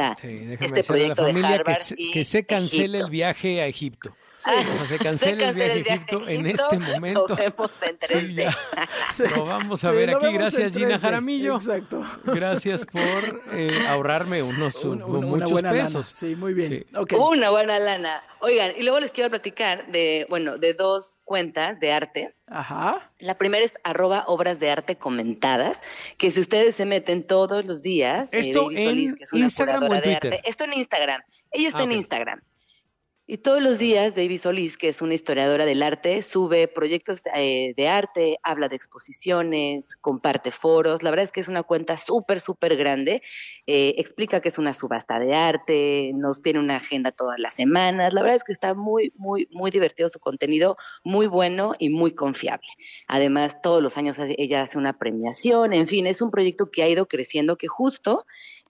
este proyecto de Harvard que se cancele el viaje a Egipto. Se cancela el viaje a Egipto en este momento. Lo vemos en 3D. Lo vamos a ver aquí. Gracias, Gina Jaramillo. Exacto. Gracias por ahorrarme muchos buena pesos. Lana. Sí, muy bien. Sí. Okay. Una buena lana. Oigan, y luego les quiero platicar de 2 cuentas de arte. Ajá. La primera es @obras de arte comentadas, que si ustedes se meten todos los días, esto en Solís, que es una Instagram curadora o en de arte. Esto en Instagram. Ella está en okay. Instagram. Y todos los días David Solís, que es una historiadora del arte, sube proyectos de arte, habla de exposiciones, comparte foros. La verdad es que es una cuenta súper, súper grande. Explica que es una subasta de arte, nos tiene una agenda todas las semanas. La verdad es que está muy, muy, muy divertido su contenido, muy bueno y muy confiable. Además, todos los años ella hace una premiación. En fin, es un proyecto que ha ido creciendo, que justo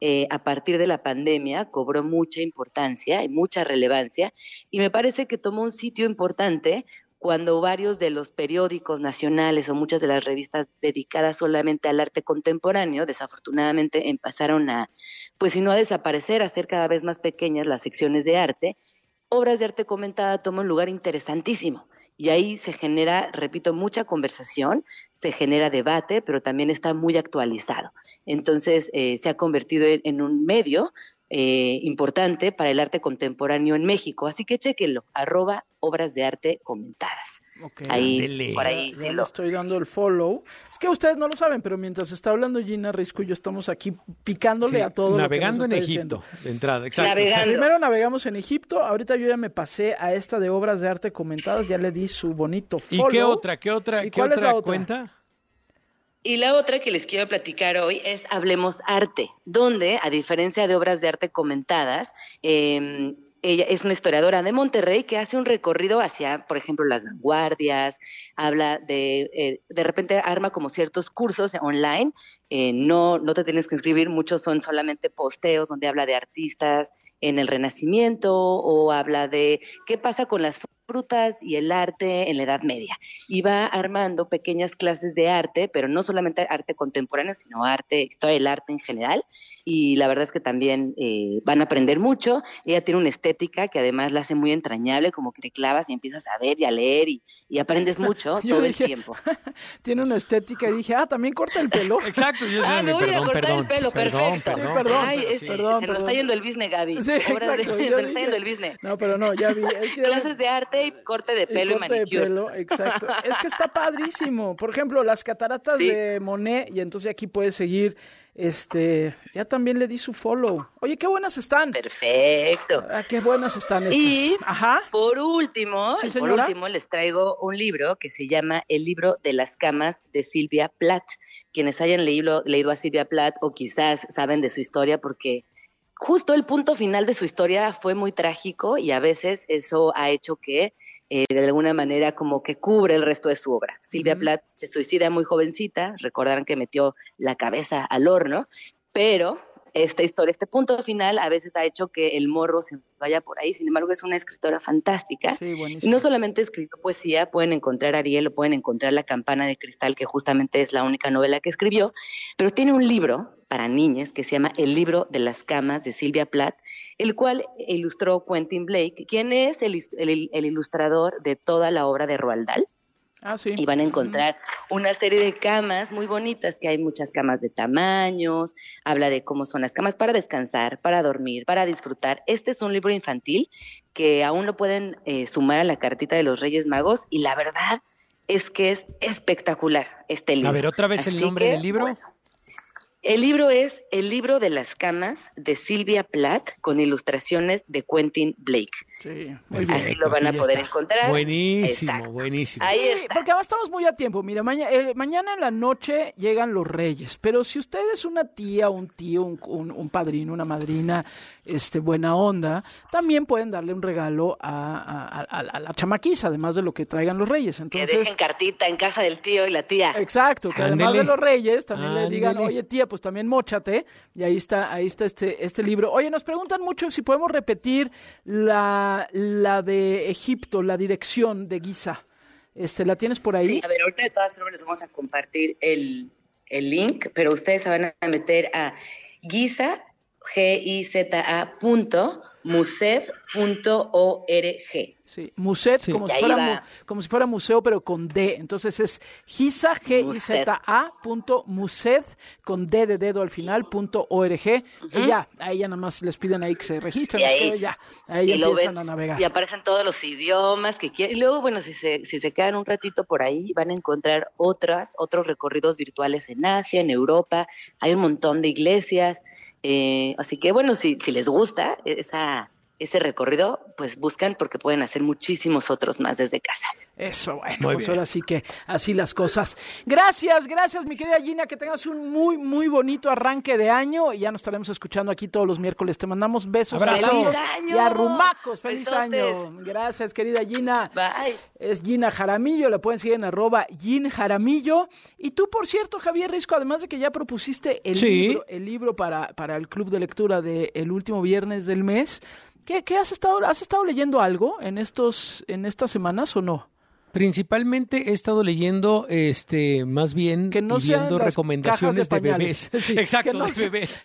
a partir de la pandemia cobró mucha importancia y mucha relevancia, y me parece que tomó un sitio importante cuando varios de los periódicos nacionales o muchas de las revistas dedicadas solamente al arte contemporáneo, desafortunadamente empezaron a, pues si no a desaparecer, a ser cada vez más pequeñas las secciones de arte. Obras de arte comentada toma un lugar interesantísimo. Y ahí se genera, repito, mucha conversación, se genera debate, pero también está muy actualizado. Entonces se ha convertido en un medio importante para el arte contemporáneo en México. Así que chéquenlo, @obras-de-arte-comentadas. Okay. Ahí, por ahí ya le estoy dando el follow. Es que ustedes no lo saben, pero mientras está hablando Gina Risco y yo estamos aquí picándole a todo. Navegando lo que en nos está Egipto, diciendo. de entrada, exacto. Primero navegamos en Egipto, ahorita yo ya me pasé a esta de obras de arte comentadas, ya le di su bonito follow. ¿Y qué otra cuenta? Y la otra que les quiero platicar hoy es Hablemos Arte, donde, a diferencia de obras de arte comentadas, ella es una historiadora de Monterrey que hace un recorrido hacia, por ejemplo, las vanguardias, habla de repente arma como ciertos cursos online, no te tienes que inscribir, muchos son solamente posteos donde habla de artistas en el Renacimiento o habla de qué pasa con las frutas y el arte en la Edad Media. Y va armando pequeñas clases de arte, pero no solamente arte contemporáneo, sino historia del arte en general. Y la verdad es que también van a aprender mucho. Ella tiene una estética que además la hace muy entrañable, como que te clavas y empiezas a ver y a leer y aprendes mucho todo el tiempo. Tiene una estética y dije, también corta el pelo. Exacto. Me voy a cortar el pelo, perfecto. Perdón. Se nos está yendo el business, Gaby. Sí, exacto. Se nos está yendo el business. No, pero no, ya vi. Es que clases de arte y corte de pelo y manicure. Exacto. Es que está padrísimo. Por ejemplo, las cataratas de Monet, y entonces aquí puedes seguir. Ya también le di su follow. Oye, qué buenas están. Perfecto. Qué buenas están estas. Y por último les traigo un libro que se llama El libro de las camas de Sylvia Plath. Quienes hayan leído a Sylvia Plath o quizás saben de su historia porque justo el punto final de su historia fue muy trágico y a veces eso ha hecho que de alguna manera como que cubre el resto de su obra. Sylvia Plath se suicida muy jovencita, recordarán que metió la cabeza al horno, pero esta historia, este punto final a veces ha hecho que el morbo se vaya por ahí. Sin embargo, es una escritora fantástica. Sí, y no solamente escribió poesía, pueden encontrar Ariel o pueden encontrar La campana de cristal, que justamente es la única novela que escribió, pero tiene un libro para niñas que se llama El libro de las camas de Sylvia Plath, el cual ilustró Quentin Blake, quien es el ilustrador de toda la obra de Roald Dahl. Sí. Y van a encontrar una serie de camas muy bonitas, que hay muchas camas de tamaños, habla de cómo son las camas para descansar, para dormir, para disfrutar. Este es un libro infantil que aún lo pueden sumar a la cartita de los Reyes Magos y la verdad es que es espectacular este libro. A ver, otra vez el nombre del libro. Bueno, el libro es El libro de las camas de Sylvia Plath con ilustraciones de Quentin Blake. Sí, muy bien. Así lo van a poder encontrar. Buenísimo, Exacto. buenísimo. Ahí está. Porque ahora estamos muy a tiempo. Mira, mañana en la noche llegan los Reyes, pero si usted es una tía, un tío, un padrino, una madrina, buena onda, también pueden darle un regalo a la chamaquiza, además de lo que traigan los Reyes. Entonces, que dejen cartita en casa del tío y la tía. Exacto, que además de los Reyes también le digan, oye tía, pues también móchate, y ahí está este libro. Oye, nos preguntan mucho si podemos repetir la de Egipto, la dirección de Giza. ¿La tienes por ahí? Sí, a ver, ahorita de todas formas les vamos a compartir el link, pero ustedes se van a meter a Giza, giza.mused.org. Sí, Mused, como si fuera museo, pero con D. Entonces es Giza, Giza.mused, con D de dedo al final, .org. Y ya, ahí ya nada más les piden ahí que se registren. Ahí ya empiezan a navegar. Y aparecen todos los idiomas que quieren. Y luego, bueno, si se quedan un ratito por ahí, van a encontrar otros recorridos virtuales en Asia, en Europa. Hay un montón de iglesias. Así que, bueno, si les gusta ese recorrido, pues buscan porque pueden hacer muchísimos otros más desde casa. Eso, bueno, pues ahora sí que así las cosas. Gracias, mi querida Gina, que tengas un muy, muy bonito arranque de año y ya nos estaremos escuchando aquí todos los miércoles. Te mandamos besos, abrazos y arrumacos. ¡Feliz año! Gracias, querida Gina. Bye. Es Gina Jaramillo, la pueden seguir en @GinJaramillo. Y tú, por cierto, Javier Risco, además de que ya propusiste el libro para el club de lectura del último viernes del mes, ¿qué has estado leyendo algo en estas semanas o no? Principalmente he estado leyendo, más bien, que no viendo recomendaciones de bebés. Sí, exacto, de bebés.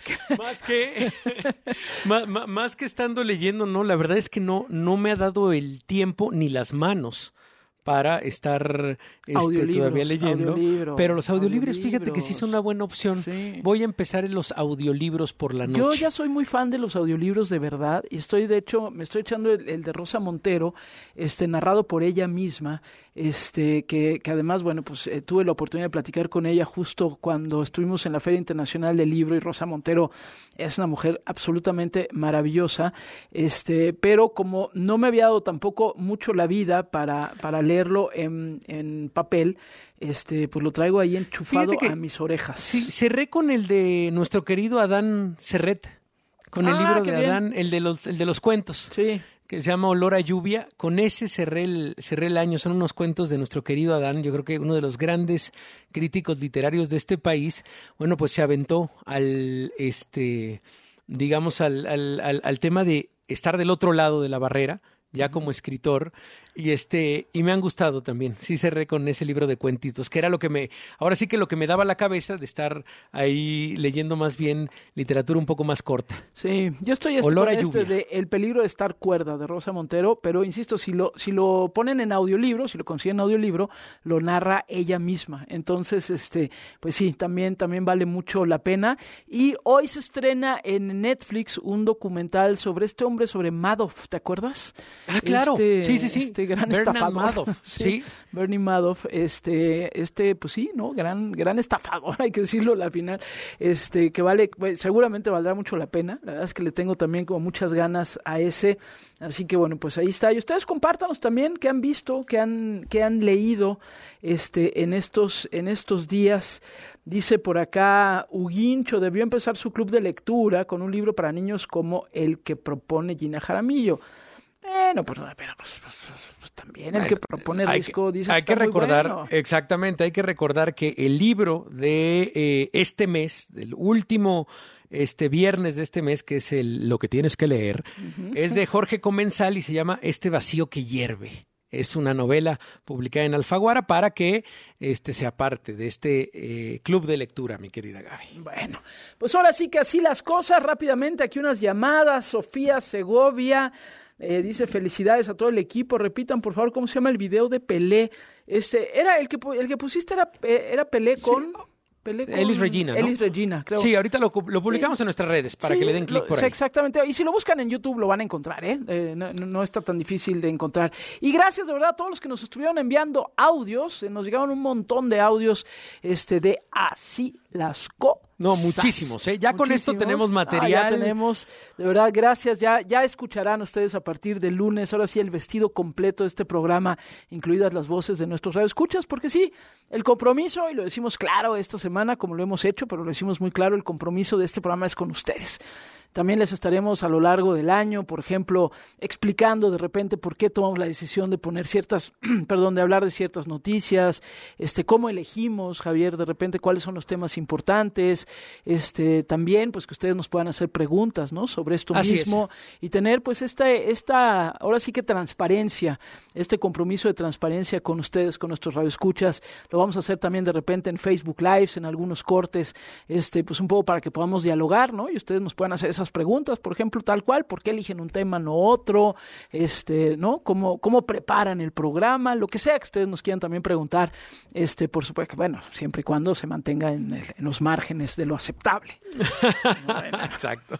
Más que estando leyendo, no, la verdad es que no me ha dado el tiempo ni las manos para estar todavía leyendo. Pero los audiolibros, fíjate que sí son una buena opción. Sí. Voy a empezar en los audiolibros por la noche. Yo ya soy muy fan de los audiolibros de verdad y me estoy echando el de Rosa Montero, narrado por ella misma, que además, bueno, pues tuve la oportunidad de platicar con ella justo cuando estuvimos en la Feria Internacional del Libro, y Rosa Montero es una mujer absolutamente maravillosa, pero como no me había dado tampoco mucho la vida para leerlo en papel, pues lo traigo ahí enchufado a mis orejas. Sí, cerré con el de nuestro querido Adán Serret, con el libro de Adán, el de los cuentos. Sí. Que se llama Olor a Lluvia. Con ese cerré el año. Son unos cuentos de nuestro querido Adán. Yo creo que uno de los grandes críticos literarios de este país. Bueno, pues se aventó al tema de estar del otro lado de la barrera, ya como escritor, y me han gustado también. Sí cerré con ese libro de cuentitos, que era lo que me daba la cabeza de estar ahí leyendo más bien literatura un poco más corta. Sí, yo estoy de El peligro de estar cuerda, de Rosa Montero, pero insisto, si lo ponen en audiolibro, si lo consiguen en audiolibro, lo narra ella misma. Entonces, pues sí, también vale mucho la pena. Y hoy se estrena en Netflix un documental sobre este hombre, sobre Madoff, ¿te acuerdas? Ah, claro. Sí. Gran Bernard estafador. Madoff, sí. Bernie Madoff, pues sí, ¿no? Gran estafador, hay que decirlo al final, que vale, seguramente valdrá mucho la pena. La verdad es que le tengo también como muchas ganas a ese. Así que bueno, pues ahí está. Y ustedes compártanos también qué han visto, qué han leído, en estos días. Dice por acá, Huguincho debió empezar su club de lectura con un libro para niños como el que propone Gina Jaramillo. Pues también el que propone Risco dice que está recordar, muy bueno. Exactamente, hay que recordar que el libro de este mes, del último viernes de este mes, que es lo que tienes que leer, es de Jorge Comensal y se llama Este vacío que hierve. Es una novela publicada en Alfaguara para que sea parte de este club de lectura, mi querida Gaby. Bueno, pues ahora sí que así las cosas. Rápidamente, aquí unas llamadas. Sofía Segovia dice: felicidades a todo el equipo. Repitan, por favor, ¿cómo se llama el video de Pelé? Era el que pusiste, era Pelé con... Sí. Elis Regina, ¿no? Elis Regina, creo. Sí, ahorita lo publicamos en nuestras redes para que le den clic por ahí. Exactamente. Y si lo buscan en YouTube lo van a encontrar, no está tan difícil de encontrar. Y gracias de verdad a todos los que nos estuvieron enviando audios. Nos llegaron un montón de audios de Así las cosas. No, muchísimos, Ya con esto tenemos material. Ya tenemos, de verdad, gracias. Ya escucharán ustedes a partir del lunes, ahora sí, el vestido completo de este programa, incluidas las voces de nuestros radioescuchas, porque sí, el compromiso, y lo decimos claro esta semana, como lo hemos hecho, pero lo decimos muy claro, el compromiso de este programa es con ustedes. También les estaremos a lo largo del año, por ejemplo, explicando de repente por qué tomamos la decisión de poner de hablar de ciertas noticias, cómo elegimos, Javier, de repente cuáles son los temas importantes, también pues que ustedes nos puedan hacer preguntas, ¿no? Sobre esto mismo y tener pues esta ahora sí que transparencia, este compromiso de transparencia con ustedes, con nuestros radioescuchas. Lo vamos a hacer también de repente en Facebook Lives, en algunos cortes, pues un poco para que podamos dialogar, ¿no? Y ustedes nos puedan hacer esas preguntas, por ejemplo, tal cual, ¿por qué eligen un tema, no otro? ¿No? ¿Cómo preparan el programa? Lo que sea que ustedes nos quieran también preguntar, por supuesto, bueno, siempre y cuando se mantenga en los márgenes de lo aceptable. Bueno. Exacto.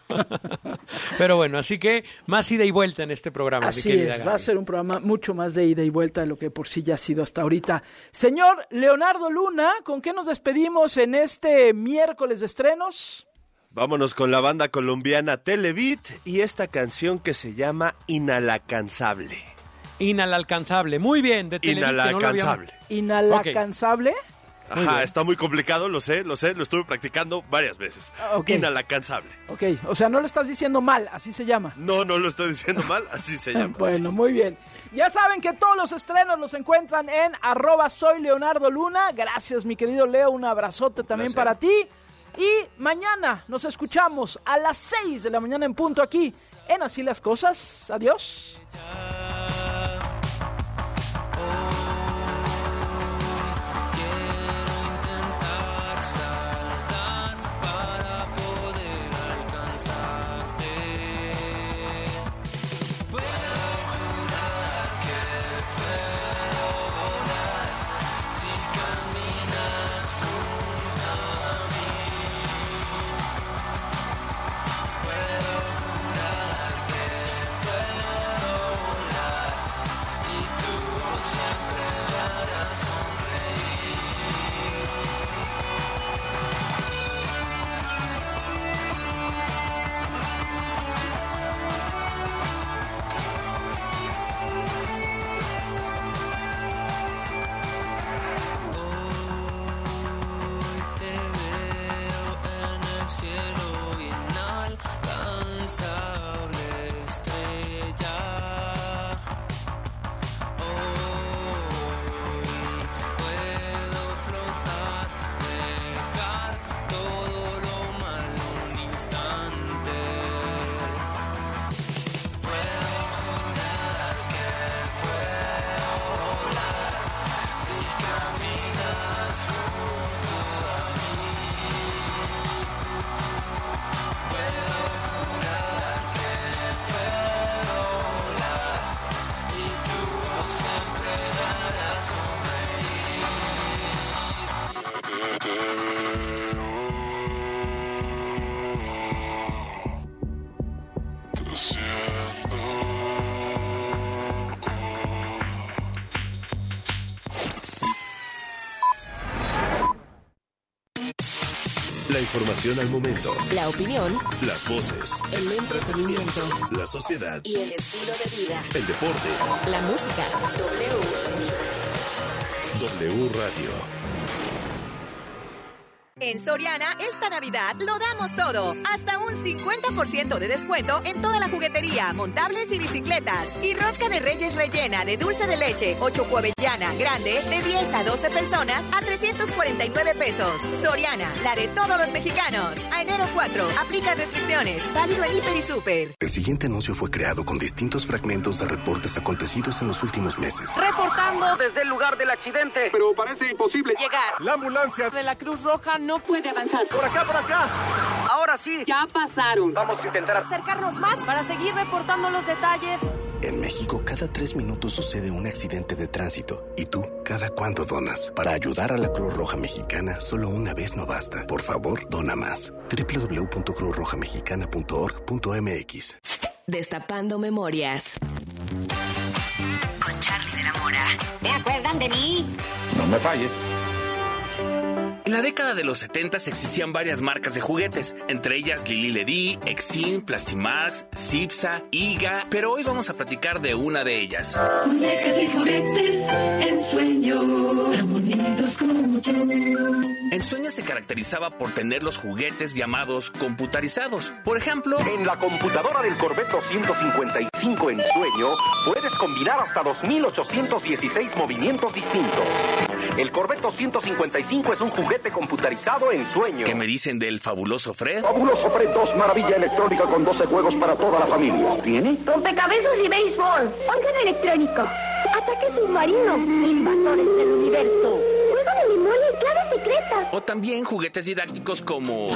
Pero bueno, así que más ida y vuelta en este programa. Así es, va a ser un programa mucho más de ida y vuelta de lo que por sí ya ha sido hasta ahorita. Señor Leonardo Luna, ¿con qué nos despedimos en este miércoles de estrenos? Vámonos con la banda colombiana Televit y esta canción que se llama Inalcanzable. Inalcanzable, muy bien, de Televit. Inalcanzable. ¿Inalcanzable? Okay. Ajá, está muy complicado, lo sé, lo estuve practicando varias veces. Okay. Inalcanzable. Ok, o sea, no lo estás diciendo mal, así se llama. No lo estoy diciendo mal, así se llama. Bueno, muy bien. Ya saben que todos los estrenos los encuentran en @soyleonardoluna. Gracias, mi querido Leo, un abrazote también para ti. Y mañana nos escuchamos a las 6 de la mañana en punto aquí en Así las Cosas. Adiós. La información al momento. La opinión. Las voces. El entretenimiento. La sociedad. Y el estilo de vida. El deporte. La música. W Radio. En Soriana, esta Navidad lo damos todo. Hasta un 50% de descuento en toda la juguetería, montables y bicicletas. Y rosca de Reyes rellena de dulce de leche o chocoavellana grande de 10 a 12 personas a 349 pesos. Soriana, la de todos los mexicanos. A enero 4, aplica restricciones. Válido en Hiper y Super. El siguiente anuncio fue creado con distintos fragmentos de reportes acontecidos en los últimos meses. Reportando desde el lugar del accidente. Pero parece imposible llegar. La ambulancia de la Cruz Roja no puede avanzar. Por acá, por acá. Ahora sí. Ya pasaron. Vamos a intentar acercarnos más para seguir reportando los detalles. En México, cada 3 minutos sucede un accidente de tránsito. ¿Y tú, cada cuándo donas? Para ayudar a la Cruz Roja Mexicana, solo una vez no basta. Por favor, dona más. www.cruzrojamexicana.org.mx. Destapando memorias. Con Charly de la Mora. ¿Te acuerdan de mí? No me falles. En la década de los 70 existían varias marcas de juguetes, entre ellas Lili Ledy, Exin, Plastimax, Cipsa, Iga, pero hoy vamos a platicar de una de ellas. Muñecas y juguetes, Ensueño, tan bonitos como yo. Ensueño se caracterizaba por tener los juguetes llamados computarizados. Por ejemplo, en la computadora del Corvette 255 Ensueño puedes combinar hasta 2.816 movimientos distintos. El Corvette 255 es un juguete computarizado Ensueño. ¿Qué me dicen del fabuloso Fred? Fabuloso Fred 2, maravilla electrónica con 12 juegos para toda la familia. ¿Tiene? Rompecabezas y béisbol. Órgano electrónico. Ataque submarino. Invasores del universo. Juego de memoria y clave secreta. O también juguetes didácticos como...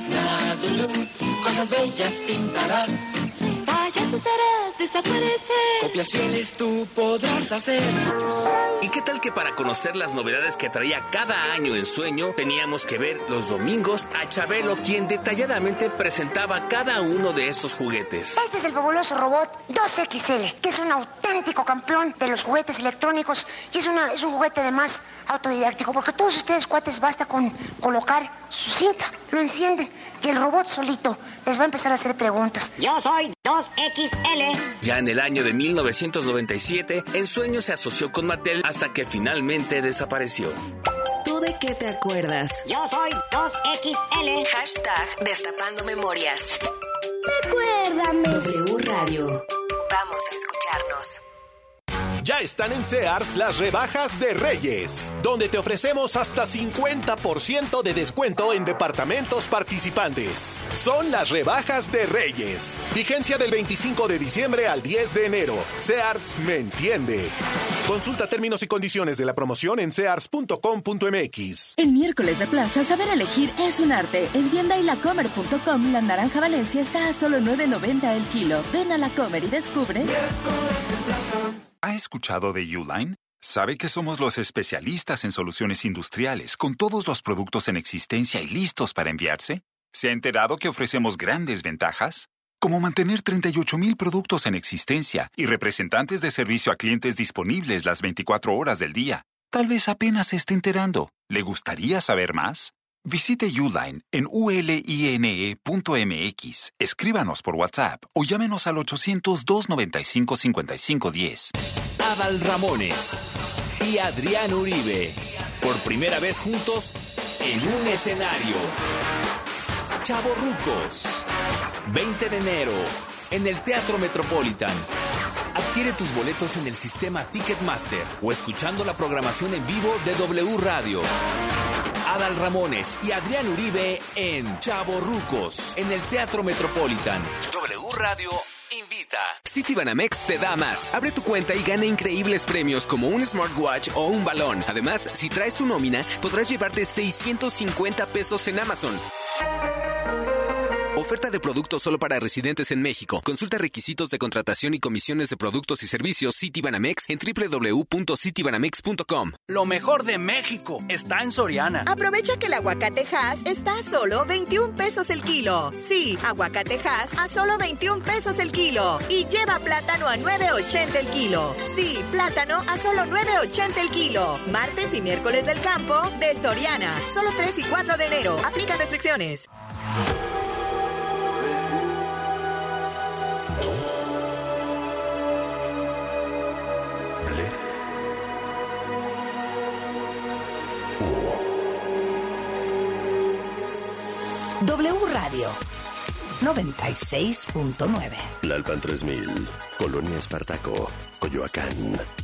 Cosas bellas pintarás. Payasos harás desaparecer. Copias fieles tú podrás hacer. ¿Y qué tal que para conocer las novedades que traía cada año Ensueño, teníamos que ver los domingos a Chabelo, quien detalladamente presentaba cada uno de estos juguetes? Este es el fabuloso robot 2XL, que es un auténtico campeón de los juguetes electrónicos y es un juguete además autodidáctico, porque todos ustedes, cuates, basta con colocar su cinta, lo enciende y el robot solito les va a empezar a hacer preguntas. Yo soy 2XL. Ya en el año de 1997, Ensueño se asoció con Mattel hasta que finalmente desapareció. ¿Tú de qué te acuerdas? Yo soy 2XL. Hashtag Destapando Memorias. Recuérdame. W Radio. Vamos a escucharnos. Ya están en Sears las rebajas de Reyes, donde te ofrecemos hasta 50% de descuento en departamentos participantes. Son las rebajas de Reyes. Vigencia del 25 de diciembre al 10 de enero. Sears me entiende. Consulta términos y condiciones de la promoción en sears.com.mx. En miércoles de plaza, saber elegir es un arte. En tienda y lacomer.com, la naranja Valencia está a solo $9.90 el kilo. Ven a La Comer y descubre. ¿Ha escuchado de Uline? ¿Sabe que somos los especialistas en soluciones industriales, con todos los productos en existencia y listos para enviarse? ¿Se ha enterado que ofrecemos grandes ventajas? Como mantener 38,000 productos en existencia y representantes de servicio a clientes disponibles las 24 horas del día. Tal vez apenas se esté enterando. ¿Le gustaría saber más? Visite Uline en uline.mx, escríbanos por WhatsApp o llámenos al 800-295-5510. Adal Ramones y Adrián Uribe, por primera vez juntos en un escenario. Chavorrucos, 20 de enero, en el Teatro Metropolitan. Adquiere tus boletos en el sistema Ticketmaster o escuchando la programación en vivo de W Radio. Adal Ramones y Adrián Uribe en Chavorrucos, en el Teatro Metropolitan. W Radio invita. Citibanamex te da más. Abre tu cuenta y gana increíbles premios como un smartwatch o un balón. Además, si traes tu nómina, podrás llevarte $650 en Amazon. Oferta de productos solo para residentes en México. Consulta requisitos de contratación y comisiones de productos y servicios Citibanamex en www.citibanamex.com. Lo mejor de México está en Soriana. Aprovecha que el aguacate Hass está a solo 21 pesos el kilo. Sí, aguacate Hass a solo 21 pesos el kilo. Y lleva plátano a 9.80 el kilo. Sí, plátano a solo 9.80 el kilo. Martes y miércoles del campo de Soriana. Solo 3 y 4 de enero. Aplican restricciones. W Radio 96.9. Tlalpan 3000, Colonia Espartaco, Coyoacán.